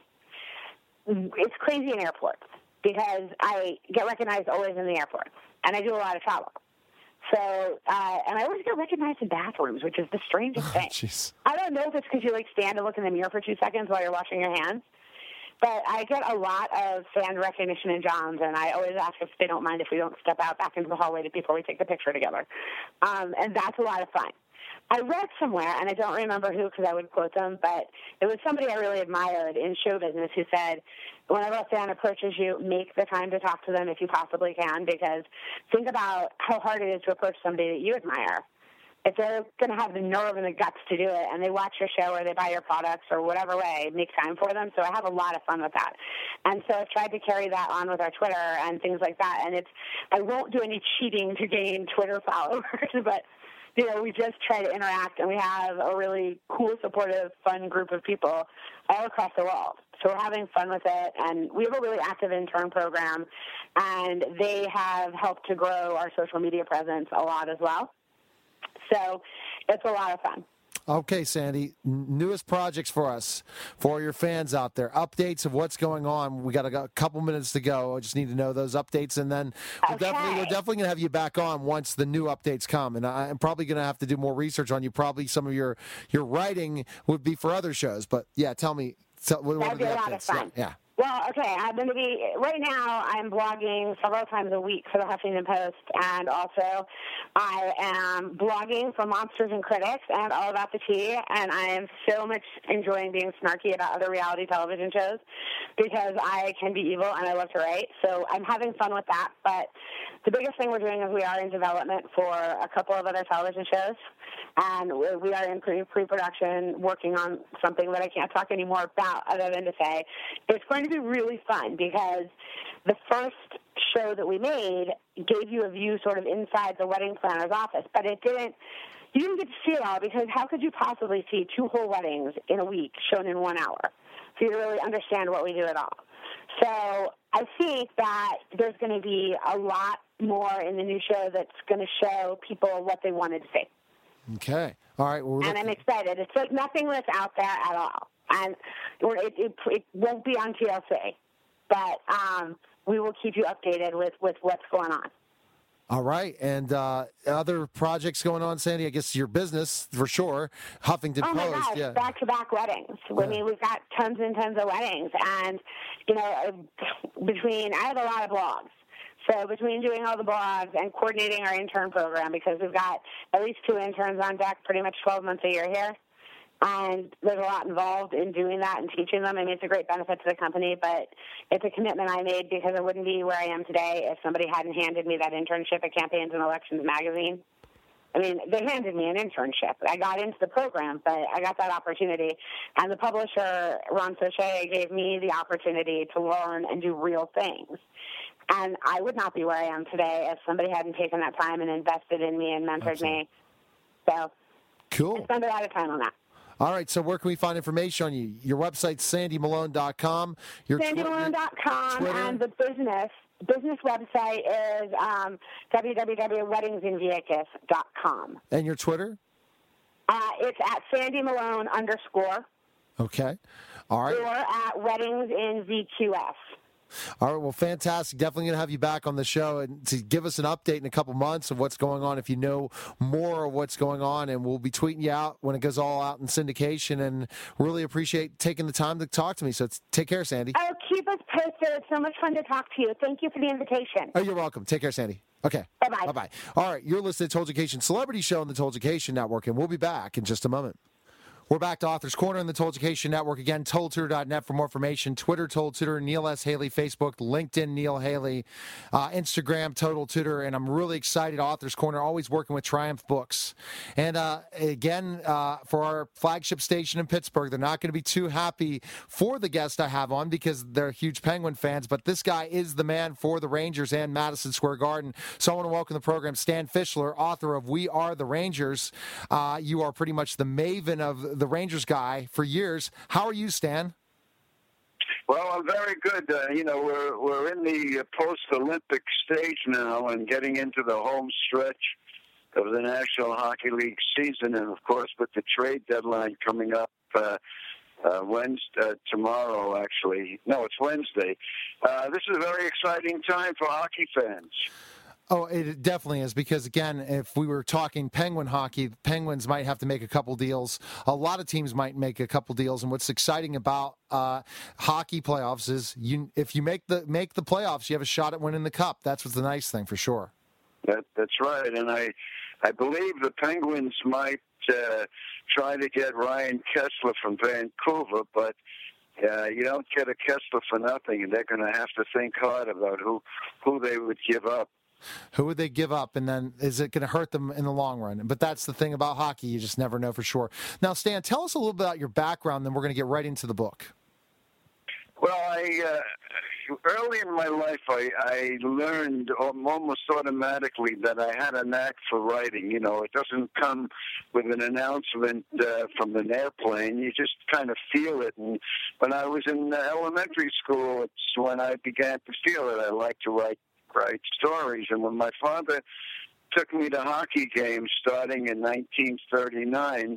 It's crazy in airports because I get recognized always in the airport, and I do a lot of travel. So, uh, and I always get recognized in bathrooms, which is the strangest thing. Jeez. I don't know if it's because you, like, stand and look in the mirror for two seconds while you're washing your hands, but I get a lot of fan recognition in Johns, and I always ask if they don't mind if we don't step out back into the hallway before we take the picture together. Um, and that's a lot of fun. I read somewhere, and I don't remember who because I would quote them, but it was somebody I really admired in show business who said, whenever a fan approaches you, make the time to talk to them if you possibly can, because think about how hard it is to approach somebody that you admire. If they're going to have the nerve and the guts to do it, and they watch your show or they buy your products or whatever way, make time for them. So I have a lot of fun with that. And so I've tried to carry that on with our Twitter and things like that. And it's I won't do any cheating to gain Twitter followers, but you know, we just try to interact, and we have a really cool, supportive, fun group of people all across the world. So we're having fun with it, and we have a really active intern program, and they have helped to grow our social media presence a lot as well. So it's a lot of fun. Okay, Sandy, newest projects for us, for your fans out there, updates of what's going on. We got a couple minutes to go. I just need to know those updates, and then we're okay. definitely, we're definitely going to have you back on once the new updates come. And I'm probably going to have to do more research on you. Probably some of your, your writing would be for other shows. But, yeah, tell me. Tell, what, That'd what be are the a updates? lot of fun. Yeah. yeah. Well, okay, I'm going to be, right now I'm blogging several times a week for the Huffington Post, and also I am blogging for Monsters and Critics and All About the Tea, and I am so much enjoying being snarky about other reality television shows because I can be evil and I love to write, so I'm having fun with that. But the biggest thing we're doing is we are in development for a couple of other television shows, and we are in pre-production working on something that I can't talk any more about other than to say it's going to be really fun because the first show that we made gave you a view sort of inside the wedding planner's office, but it didn't, you didn't get to see it all because how could you possibly see two whole weddings in a week shown in one hour for you to really understand what we do at all? So I think that there's going to be a lot more in the new show that's going to show people what they wanted to see. Okay. All right. Well, and I'm excited. It's like nothing that's out there at all. And it, it, it won't be on T L C, but um, we will keep you updated with, with what's going on. All right. And uh, other projects going on, Sandy? I guess your business, for sure. Huffington oh my Post. gosh, yeah. back-to-back weddings. Yeah. I mean, we've got tons and tons of weddings. And, you know, between, I have a lot of blogs. So between doing all the blogs and coordinating our intern program, because we've got at least two interns on deck pretty much twelve months a year here, and there's a lot involved in doing that and teaching them. I mean, it's a great benefit to the company, but it's a commitment I made because I wouldn't be where I am today if somebody hadn't handed me that internship at Campaigns and Elections magazine. I mean, they handed me an internship. I got into the program, but I got that opportunity. And the publisher, Ron Sochet, gave me the opportunity to learn and do real things. And I would not be where I am today if somebody hadn't taken that time and invested in me and mentored Absolutely. me. So cool. I spend a lot of time on that. All right, so where can we find information on you? Your website's sandy malone dot com. Your sandy malone dot com, twi- and the business business website is um, w w w dot weddings in v a k s dot com. And your Twitter? Uh, it's at Sandy Malone underscore. Okay. All right. Or at Weddings in V Q S. All right, well, fantastic. Definitely going to have you back on the show and to give us an update in a couple months of what's going on, if you know more of what's going on, and we'll be tweeting you out when it goes all out in syndication, and really appreciate taking the time to talk to me. So take care, Sandy. Oh, keep us posted. It's so much fun to talk to you. Thank you for the invitation. Oh, you're welcome. Take care, Sandy. Okay. Bye-bye. Bye-bye. All right, you're listening to Told Education Celebrity Show on the Told Education Network, and we'll be back in just a moment. We're back to Authors Corner in the Total Education Network. Again, total tutor dot net for more information. Twitter, Total Tutor, Neil S. Haley, Facebook, LinkedIn, Neil Haley, uh, Instagram, Total Tutor. And I'm really excited, Authors Corner, always working with Triumph Books. And uh, again, uh, for our flagship station in Pittsburgh, they're not going to be too happy for the guest I have on because they're huge Penguin fans. But this guy is the man for the Rangers and Madison Square Garden. So I want to welcome to the program Stan Fischler, author of We Are the Rangers. Uh, you are pretty much the maven of the Rangers guy for years. How are you, Stan? Well, I'm very good. Uh, you know, we're we're in the post-Olympic stage now and getting into the home stretch of the National Hockey League season, and of course, with the trade deadline coming up uh, uh, Wednesday, uh, tomorrow, actually. No, it's Wednesday. Uh, this is a very exciting time for hockey fans. Oh, it definitely is because, again, if we were talking Penguin hockey, Penguins might have to make a couple deals. A lot of teams might make a couple deals. And what's exciting about uh, hockey playoffs is you, if you make the make the playoffs, you have a shot at winning the cup. That's what's the nice thing for sure. That, that's right. And I, I believe the Penguins might uh, try to get Ryan Kesler from Vancouver, but uh, you don't get a Kesler for nothing, and they're going to have to think hard about who, who they would give up. Who would they give up, and then is it going to hurt them in the long run? But that's the thing about hockey. You just never know for sure. Now, Stan, tell us a little bit about your background, then we're going to get right into the book. Well, I uh, early in my life, I, I learned almost automatically that I had a knack for writing. You know, it doesn't come with an announcement uh, from an airplane. You just kind of feel it. And when I was in elementary school, it's when I began to feel it. I like to write write stories. And when my father took me to hockey games starting in nineteen thirty-nine,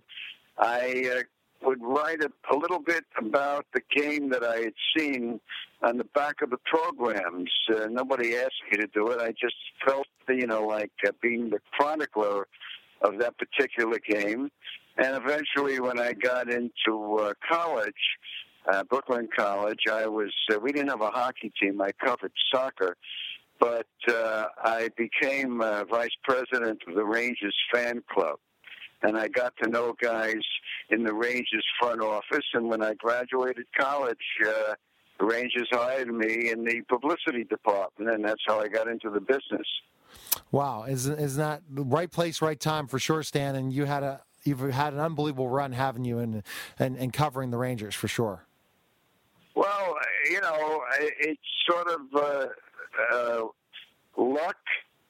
I uh, would write a, a little bit about the game that I had seen on the back of the programs. Uh, nobody asked me to do it. I just felt, you know, like uh, being the chronicler of that particular game. And eventually when I got into uh, college, uh, Brooklyn College, I was, uh, we didn't have a hockey team. I covered soccer. But uh, I became uh, vice president of the Rangers fan club, and I got to know guys in the Rangers front office. And when I graduated college, uh, the Rangers hired me in the publicity department, and that's how I got into the business. Wow, isn't isn't that the right place, right time for sure, Stan? And you had a you've had an unbelievable run, haven't you, in and and covering the Rangers for sure. Well, you know, it's sort of. Uh, Uh, luck,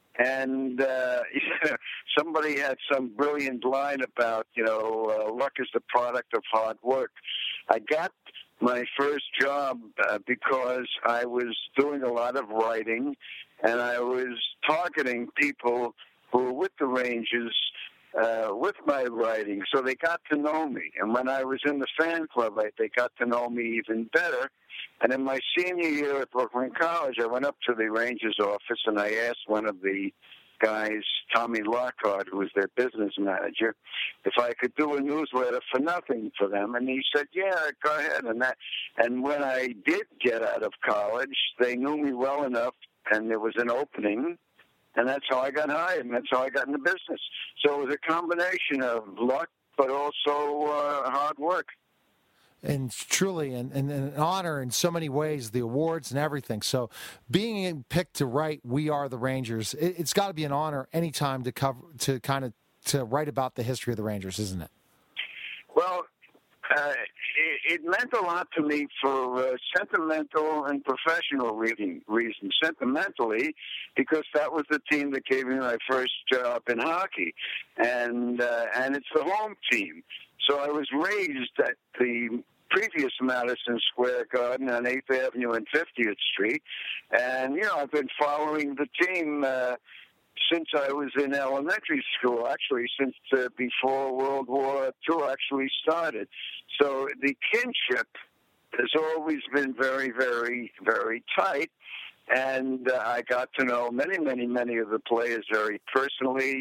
and uh, somebody had some brilliant line about, you know, uh, luck is the product of hard work. I got my first job uh, because I was doing a lot of writing, and I was targeting people who were with the Rangers uh, with my writing, so they got to know me. And when I was in the fan club, I, they got to know me even better. And in my senior year at Brooklyn College, I went up to the Rangers office and I asked one of the guys, Tommy Lockhart, who was their business manager, if I could do a newsletter for nothing for them. And he said, yeah, go ahead. And that, and when I did get out of college, they knew me well enough and there was an opening. And that's how I got hired, and that's how I got in the business. So it was a combination of luck, but also uh, hard work. And truly, and, and, and an honor in so many ways, the awards and everything. So being picked to write We Are the Rangers, it, it's got to be an honor anytime to cover, to kind of to write about the history of the Rangers, isn't it? Well, uh, it, it meant a lot to me for uh, sentimental and professional reading reasons. Sentimentally, because that was the team that gave me my first job in hockey, and uh, and it's the home team. So I was raised at the previous Madison Square Garden on eighth Avenue and fiftieth Street. And, you know, I've been following the team uh, since I was in elementary school, actually since uh, before World War Two actually started. So the kinship has always been very, very, very tight. And uh, I got to know many, many, many of the players very personally.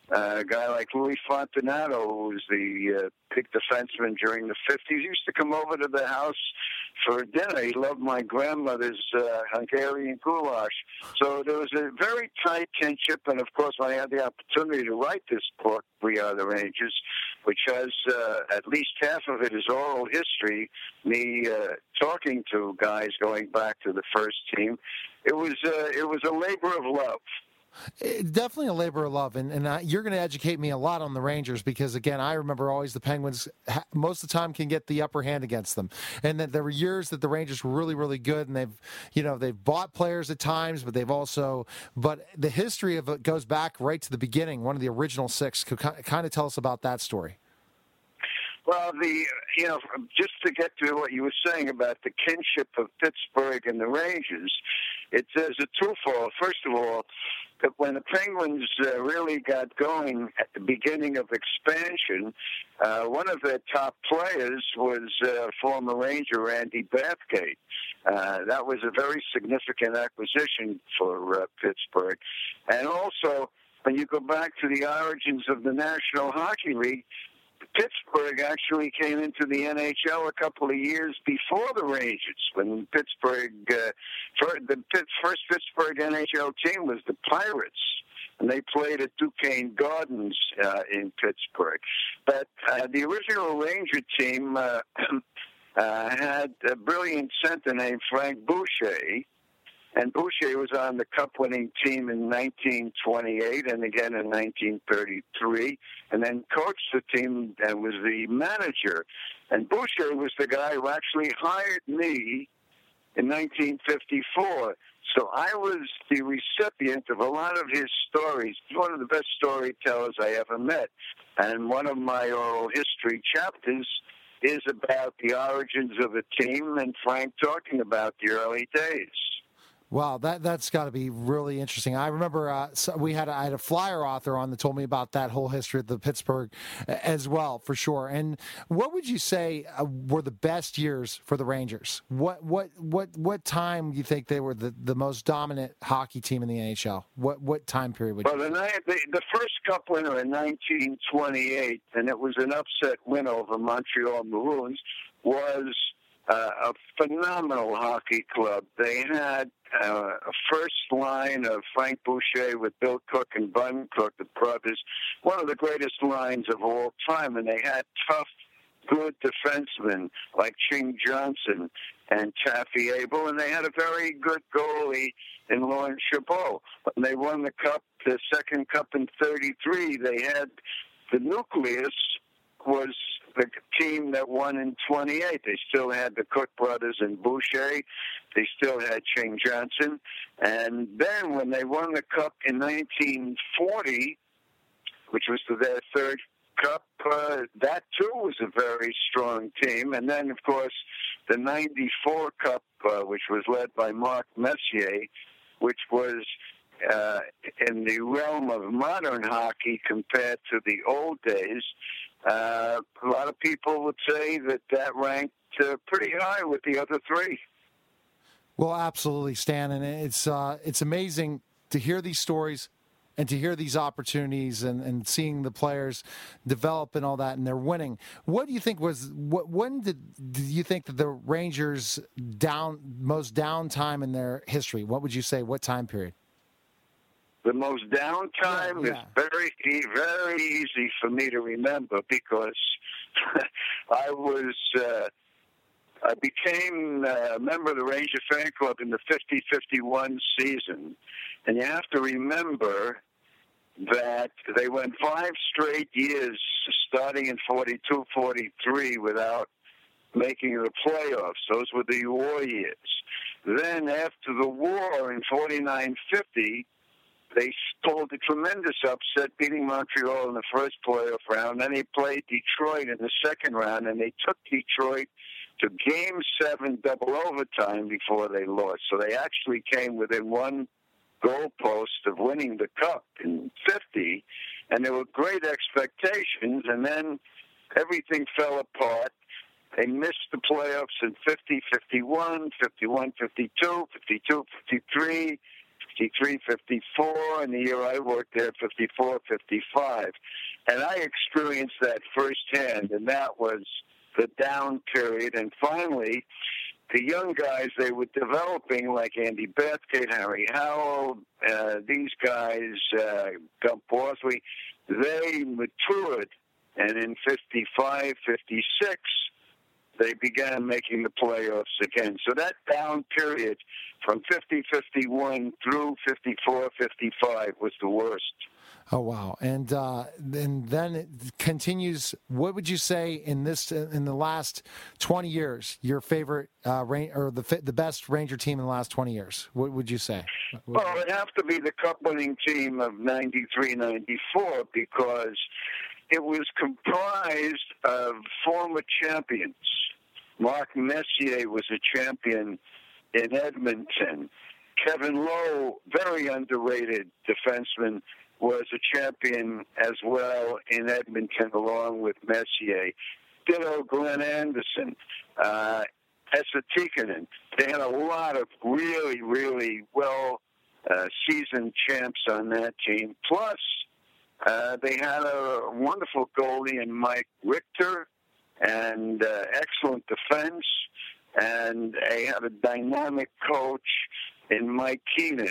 Uh, a guy like Louis Fontinato, who was the uh, big defenseman during the fifties, used to come over to the house for dinner. He loved my grandmother's uh, Hungarian goulash. So there was a very tight kinship, and of course, when I had the opportunity to write this book, We Are the Rangers, which has uh, at least half of it is oral history, me uh, talking to guys going back to the first team, it was uh, it was a labor of love. It's definitely a labor of love, and, and I, you're going to educate me a lot on the Rangers because, again, I remember always the Penguins ha- most of the time can get the upper hand against them, and that there were years that the Rangers were really, really good, and they've, you know, they've bought players at times, but they've also, but the history of it goes back right to the beginning, one of the original six. Could kind of tell us about that story. Well, the you know, just to get to what you were saying about the kinship of Pittsburgh and the Rangers, it's there's a twofold. First of all, that when the Penguins uh, really got going at the beginning of expansion, uh, one of their top players was uh, former Ranger Randy Bathgate. Uh, that was a very significant acquisition for uh, Pittsburgh. And also, when you go back to the origins of the National Hockey League, Pittsburgh actually came into the N H L a couple of years before the Rangers. When Pittsburgh, uh, for, the first Pittsburgh N H L team was the Pirates, and they played at Duquesne Gardens uh, in Pittsburgh. But uh, the original Ranger team uh, uh, had a brilliant center named Frank Boucher. And Boucher was on the Cup-winning team in nineteen twenty-eight and again in nineteen thirty-three, and then coached the team and was the manager. And Boucher was the guy who actually hired me in nineteen fifty-four. So I was the recipient of a lot of his stories. He's one of the best storytellers I ever met. And one of my oral history chapters is about the origins of the team and Frank talking about the early days. Wow, that that's got to be really interesting. I remember uh, so we had a, I had a flyer author on that told me about that whole history of the Pittsburgh as well, for sure. And what would you say uh, were the best years for the Rangers? What what what what time do you think they were the, the most dominant hockey team in the N H L? What what time period would well, you? Well, the, the the first Cup winner in nineteen twenty-eight, and it was an upset win over Montreal Maroons, was uh, a phenomenal hockey club. They had uh, a first line of Frank Boucher with Bill Cook and Bun Cook, the brothers, one of the greatest lines of all time. And they had tough, good defensemen like Ching Johnson and Taffy Abel, and they had a very good goalie in Lawrence Chabot. When they won the Cup, the second Cup in thirty-three, they had the nucleus was the team that won in twenty-eight. They still had the Cook brothers and Boucher. They still had Ching Johnson. And then when they won the Cup in nineteen forty, which was their third Cup, uh, that too was a very strong team. And then, of course, the ninety-four Cup, uh, which was led by Marc Messier, which was uh, in the realm of modern hockey compared to the old days. Uh, a lot of people would say that that ranked uh, pretty high with the other three. Well, absolutely, Stan, and it's uh, it's amazing to hear these stories and to hear these opportunities and, and seeing the players develop and all that, and they're winning. What do you think was what? When did, did you think that the Rangers down most downtime in their history? What would you say? What time period? The most downtime yeah, yeah. is very, very easy for me to remember because I was, uh, I became a member of the Ranger fan club in the fifty fifty-one season. And you have to remember that they went five straight years, starting in forty-two forty-three, without making the playoffs. Those were the war years. Then after the war in forty-nine fifty, they pulled a tremendous upset, beating Montreal in the first playoff round. Then they played Detroit in the second round, and they took Detroit to Game seven double overtime before they lost. So they actually came within one goalpost of winning the Cup in fifty, and there were great expectations, and then everything fell apart. They missed the playoffs in fifty fifty-one, fifty-one fifty-two, fifty-two fifty-three, fifty-three, fifty-four, and the year I worked there, fifty-four, fifty-five. And I experienced that firsthand, and that was the down period. And finally, the young guys, they were developing, like Andy Bathgate, Harry Howell, uh, these guys, uh, Gump Bosley, they matured. And in fifty-five, fifty-six, they began making the playoffs again. So that down period from fifty, fifty-one through fifty-four, fifty-five was the worst. Oh, wow. And uh, and then it continues. What would you say in this in the last twenty years, your favorite uh, or the the best Ranger team in the last twenty years? What would you say? Well, it'd have to be the cup-winning team of ninety-three, ninety-four, because it was comprised of former champions. Mark Messier was a champion in Edmonton. Kevin Lowe, very underrated defenseman, was a champion as well in Edmonton along with Messier. Ditto Glenn Anderson, uh, Esa Tikkanen. They had a lot of really, really well uh, seasoned champs on that team. Plus, uh, they had a wonderful goalie in Mike Richter and uh, excellent defense. And they had a dynamic coach in Mike Keenan.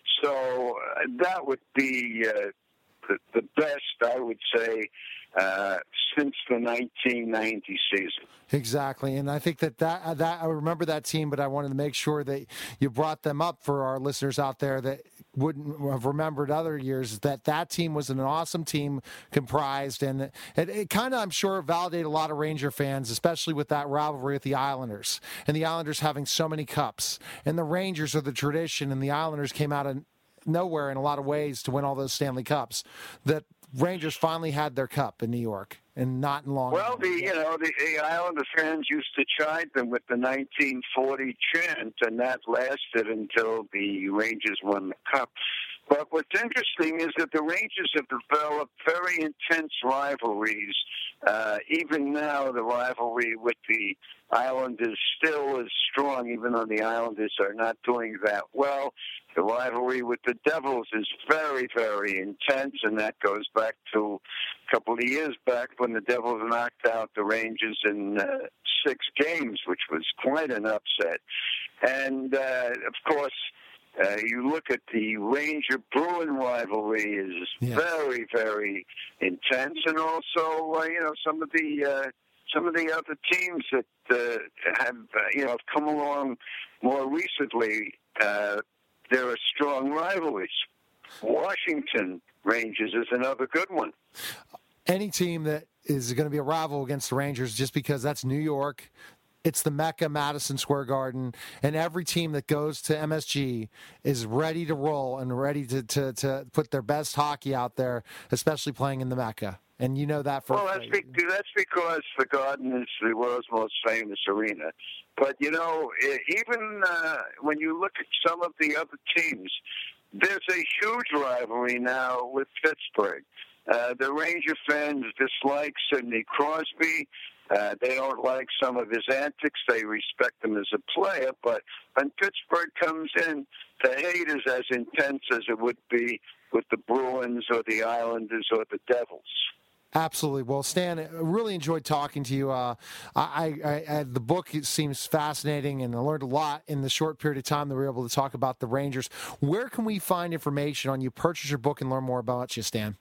So uh, that would be uh, the, the best, I would say, uh, since the nineteen ninety season. Exactly, and I think that, that that I remember that team, but I wanted to make sure that you brought them up for our listeners out there that wouldn't have remembered other years, that that team was an awesome team comprised, and it, it kind of, I'm sure, validated a lot of Ranger fans, especially with that rivalry with the Islanders, and the Islanders having so many cups, and the Rangers are the tradition, and the Islanders came out of nowhere in a lot of ways to win all those Stanley Cups, that Rangers finally had their cup in New York, and not in long. Well, the you know the, the Islander fans used to chide them with the nineteen forty chant, and that lasted until the Rangers won the cup. But what's interesting is that the Rangers have developed very intense rivalries. Uh, even now, the rivalry with the Islanders still is strong, even though the Islanders are not doing that well. The rivalry with the Devils is very, very intense, and that goes back to a couple of years back when the Devils knocked out the Rangers in uh, six games, which was quite an upset. And, uh, of course, Uh, you look at the Ranger-Bruin rivalry is yes. very, very intense, and also, uh, you know, some of the uh, some of the other teams that uh, have, uh, you know, have come along more recently. Uh, there are strong rivalries. Washington Rangers is another good one. Any team that is going to be a rival against the Rangers, just because that's New York. It's the Mecca, Madison Square Garden, and every team that goes to M S G is ready to roll and ready to, to, to put their best hockey out there, especially playing in the Mecca. And you know that for well, that's, be, that's because the Garden is the world's most famous arena. But, you know, even uh, when you look at some of the other teams, there's a huge rivalry now with Pittsburgh. Uh, the Ranger fans dislike Sidney Crosby. Uh, they don't like some of his antics. They respect him as a player. But when Pittsburgh comes in, the hate is as intense as it would be with the Bruins or the Islanders or the Devils. Absolutely. Well, Stan, I really enjoyed talking to you. Uh, I, I, I, the book seems fascinating, and I learned a lot in the short period of time that we were able to talk about the Rangers. Where can we find information on you? Purchase your book and learn more about you, Stan.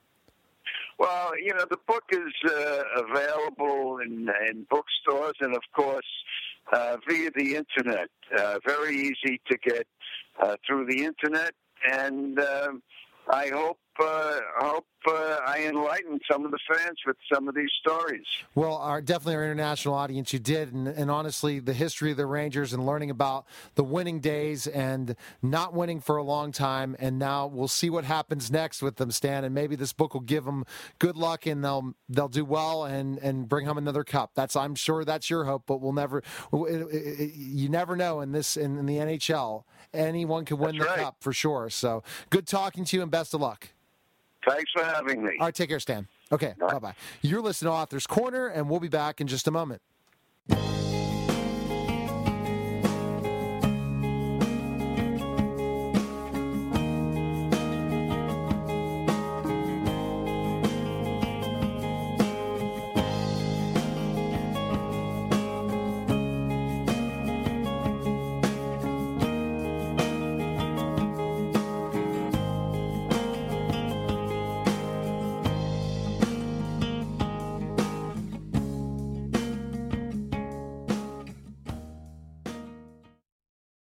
Well, you know, the book is uh, available in, in bookstores and, of course, uh, via the Internet. Uh, very easy to get uh, through the Internet, and uh, I hope uh, hope uh, I enlightened some of the fans with some of these stories. Well, our, definitely our international audience, you did, and, and honestly, the history of the Rangers and learning about the winning days and not winning for a long time, and now we'll see what happens next with them, Stan, and maybe this book will give them good luck and they'll they'll do well and, and bring home another cup. That's I'm sure that's your hope, but we'll never it, it, you never know in this in, in the N H L. Anyone can win that's the right. cup for sure. So good talking to you and best of luck. Thanks for having me. All right, take care, Stan. Okay, bye-bye. You're listening to Author's Corner, and we'll be back in just a moment.